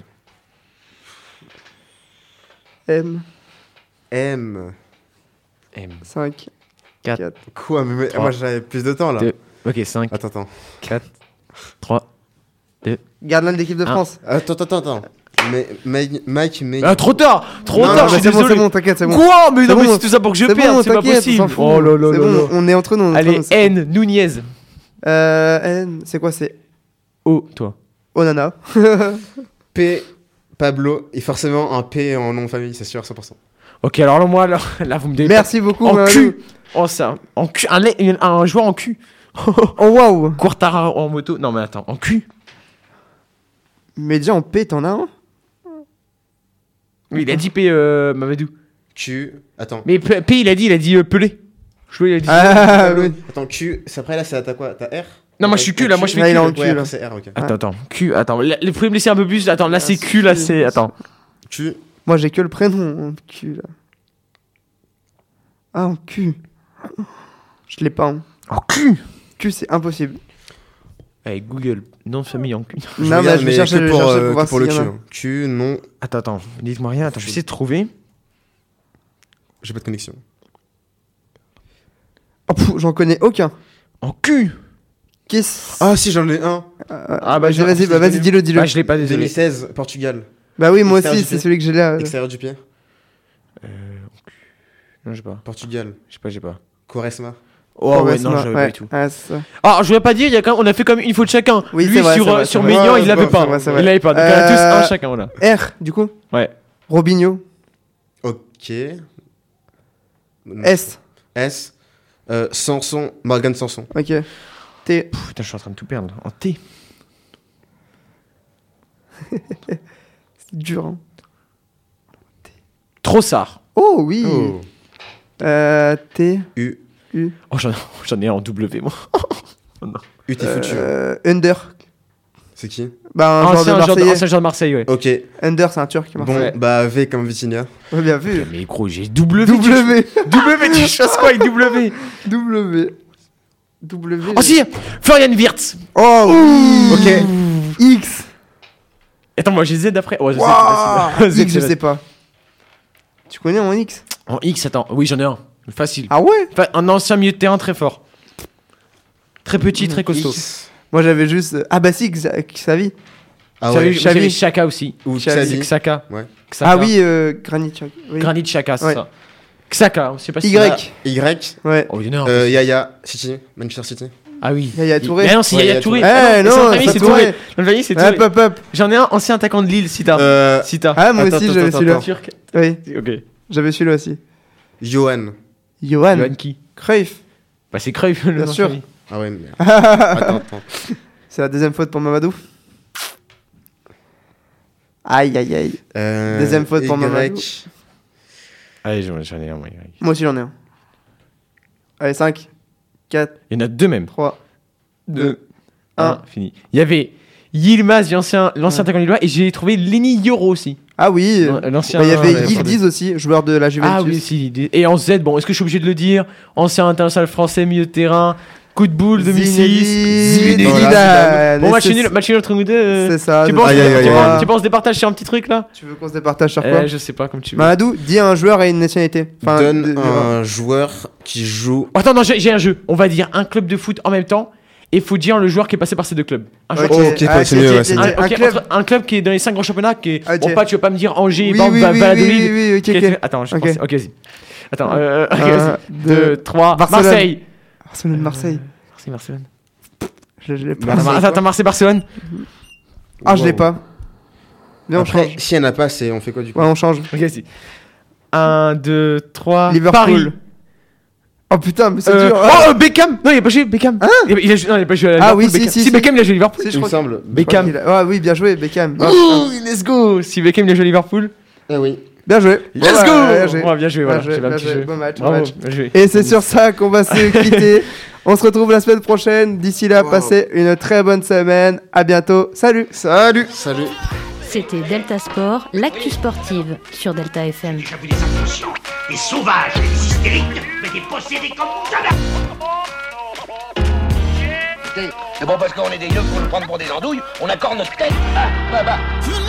M. M. M. cinq. Quatre. quatre. Quoi mais, mais- Trois. Moi j'avais plus de temps là. Deux. Ok, cinq, Attends, attends. quatre, trois. Gardien de l'équipe de Un. France. Attends, attends, attends. Mais, Mike, Mike, mais. Ah, trop tard Trop Non, tard, non, je mais suis c'est bon, désolé. c'est bon, t'inquiète, c'est bon. Quoi Mais C'est non, mais bon. c'est tout ça pour que je C'est perde, bon, c'est pas t'inquiète, on possible. s'en fout. Oh là là C'est là bon, là. on est entre nous. on est entre Allez, nous, c'est N, Nunez. bon. Euh, N, c'est quoi? C'est O, toi. Onana. P. Pablo. Et forcément un P en nom de famille, c'est sûr, cent pour cent. Ok, alors là, moi, là, là vous me donnez. Merci beaucoup, En Mamadou. cul Oh, ça. En cul. Un, un, un joueur en cul. Oh, waouh. Quartara en moto. Non, mais attends, en cul. Mais déjà, en P, t'en as un? Oui, il a dit P, euh, Mamadou. Q. Attends. Mais P, P, il a dit, il a dit euh, Pelé. Je vois, il a dit. Ah, Pablo. oui. Attends, Q. C'est après là, c'est à ta quoi? T'as R? Non, moi, je suis Q, là, moi, je fais Là, il Q. est en là. Q, Ouais, là. après c'est R, ok. Attends, attends. Q, attends. Là, vous pouvez me laisser un peu plus. Attends, là, c'est Q, là, c'est. Attends. Q. Moi, j'ai que le prénom en Q, là. Ah, en Q. Je l'ai pas, hein. En Q Q, c'est impossible. Allez, Google. Nom de famille en Q. Je Non, regarde, mais je vais chercher, que je vais pour, chercher euh, pour voir que pour le s'il Q. y en a. hein. Q, non. Attends, attends. Dites-moi rien. Attends, je vais essayer de trouver. J'ai pas de connexion. Oh, pfff, j'en connais aucun. En Q Qu'est-ce. Ah, si, j'en ai un. Ah, bah, Vas-y, je- vas-y, bah, vas-y, dis-le, dis-le. Ah, je l'ai pas, désolé. deux mille seize, Portugal. Bah oui, moi Extérieur aussi, du c'est pied. celui que j'ai là. Extérieur du pied. Euh, non, j'ai pas. Portugal. Je sais pas, j'ai pas. Quaresma. Oh, ouais, c'est non, moi, j'avais ouais. pas du tout. Ah, c'est ça. Ah, je voulais pas dire, il y a quand même, on a fait comme une faute chacun. Oui, Lui, c'est vrai, sur, c'est euh, vrai, sur c'est vrai. Maignan, Ouais, il c'est l'avait vrai, pas. c'est vrai, c'est vrai. Il l'avait pas. Donc, on a tous Euh, un chacun, voilà. R, du coup. Ouais. Robinho. Ok. S. S. Euh, Sanson. Morgan Sanson. Ok. T. Pff, putain, je suis en train de tout perdre. En T. C'est dur, hein. Trossard. Oh oui. Oh. Euh, T. U. U. Oh, j'en j'en ai un en W, moi. U T futur. Euh, Under. C'est qui? Bah, un Ancien joueur de joueur de, Marseillais. ancien joueur de Marseille, ouais. Ok. Under, c'est un turc. Bon, Ouais. bah V comme Vitinha. Ouais, bien vu. Mais gros, j'ai W. W. Tu... W, tu chasses quoi avec W? W. W. Oh, si Florian Wirtz. Oh oui. Ok. X. Attends, moi j'ai Z après. Ouais, je sais, Waouh. c'est facile. X, je sais pas. Tu connais en X? En X, attends. Oui, j'en ai un. Facile. Ah ouais? Enfin, un ancien milieu de terrain très fort. Très petit, très costaud. X. Moi j'avais juste. Ah bah si, Xa- Xavi. Ah J'avais ouais. j'avais Xavi. Chaka aussi. Ou Xavi. Xavi. Xhaka. Ouais. Xhaka. Ah oui, euh, Granit Xhaka. Oui. Granit Xhaka, c'est Ouais. ça. Xhaka, je sais pas si. Y. Y. Ouais. Oh, il y en a un. Euh, Yaya. City. Manchester City. Ah oui. Yaya Touré. Mais non, c'est Ouais, Yaya Yaya Touré. Touré. Ah Eh mais non, son famille, c'est c'est Touré. Touré. Son famille, c'est Hop Touré. hop hop. J'en ai un ancien attaquant de Lille, Sita. Euh. Sita. Ah moi Attends, aussi attends, j'avais attends, celui-là. attends. Turc. Oui, Ok. j'avais celui-là aussi. Johan. Johan. Johan qui Cruyff. Bah, c'est Cruyff, le Bien nom de sûr. famille. Ah ouais, mais. attends, attends. C'est la deuxième faute pour Mamadou. Aïe, aïe, aïe. Euh, Deuxième faute pour Y. Mamadou. Allez, j'en j'en ai un, moi. Y. Moi aussi, j'en ai un. Allez, cinq, quatre, Il y en a deux même. trois, deux, un. un, fini. Il y avait Yilmaz, l'ancien l'ancien attaquant lillois, et j'ai trouvé Lenny Yoro aussi. Ah oui. Non, l'ancien. Bah, il y avait ouais, Yildiz aussi, joueur de la Juventus. Ah oui, si. Et en Z, bon, est-ce que je suis obligé de le dire? Ancien international français, milieu de terrain, coup de boule, deux mille six. Zinedine Voilà, Zidane. Bon, match C'est- nul, match nul entre nous deux. euh, C'est ça. Tu c'est penses, ça. Aïe, aïe, aïe, tu, aïe. penses, tu penses départage sur un petit truc là? Tu veux qu'on se départage sur quoi euh, Je sais pas, comme tu veux. Mamadou, dis un joueur et une nationalité. Enfin, Donne de- de- un joueur qui joue. Attends, non, j'ai j'ai un jeu. On va dire un club de foot en même temps. Et faut dire le joueur qui est passé par ces deux clubs. Un, joueur- Ok, ok, Ah, c'est mieux, ouais, ok, c'est ok, mieux. un, un ok, club. entre- un club qui est dans les cinq grands championnats. Qui est, Ok. bon, pas, tu veux pas me dire Angers, Oui, par oui, exemple, oui, Valladolid. oui, oui, oui, ok, Qui- ok. Attends, je Ok. pense. Ok, vas-y. Attends, euh, ok, Un, vas-y. deux, deux, trois. Barcelone. Marseille. Barcelone, Marseille. Marseille, Barcelone. Je, je l'ai pas. Marseille, Attends, quoi attends, Marseille, Barcelone. Ah, je l'ai Wow. pas. Mais on Après, change. si elle n'a pas, c'est on fait quoi du coup? Ouais, on change. Ok, vas-y. un, deux, trois. Liverpool. Paris. Oh putain, mais c'est Euh, dur. oh, euh, Beckham. Non, il a pas joué Beckham. Hein il, a, il a joué- non, il a pas joué à Ah Liverpool, oui, si, Beckham. si, si. Beckham, il a joué à Liverpool. Si, je Il me crois semble. Beckham. qu'il a- Ah oui, bien joué, Beckham. Ah, Ouh, putain. let's go. Si Beckham, il a joué à Liverpool. Ah oui. Bien joué. Let's Bon, go. bah, bien joué. Ouais, bien joué, voilà. Bien joué, J'avais un bien petit joué. jeu. Bon match, bon Bravo, match. bien joué. Et c'est sur ça qu'on va se quitter. On se retrouve la semaine prochaine. D'ici là, Wow. passez une très bonne semaine. À bientôt. Salut. Salut. Salut. C'était Delta Sport, l'actu sportive sur Delta F M. J'ai déjà vu des inconscients, des sauvages, des hystériques, mais des possédés comme jamais. C'est bon parce qu'on est des yeux pour nous prendre pour des andouilles, on accorde notre tête. Ah, bah, bah.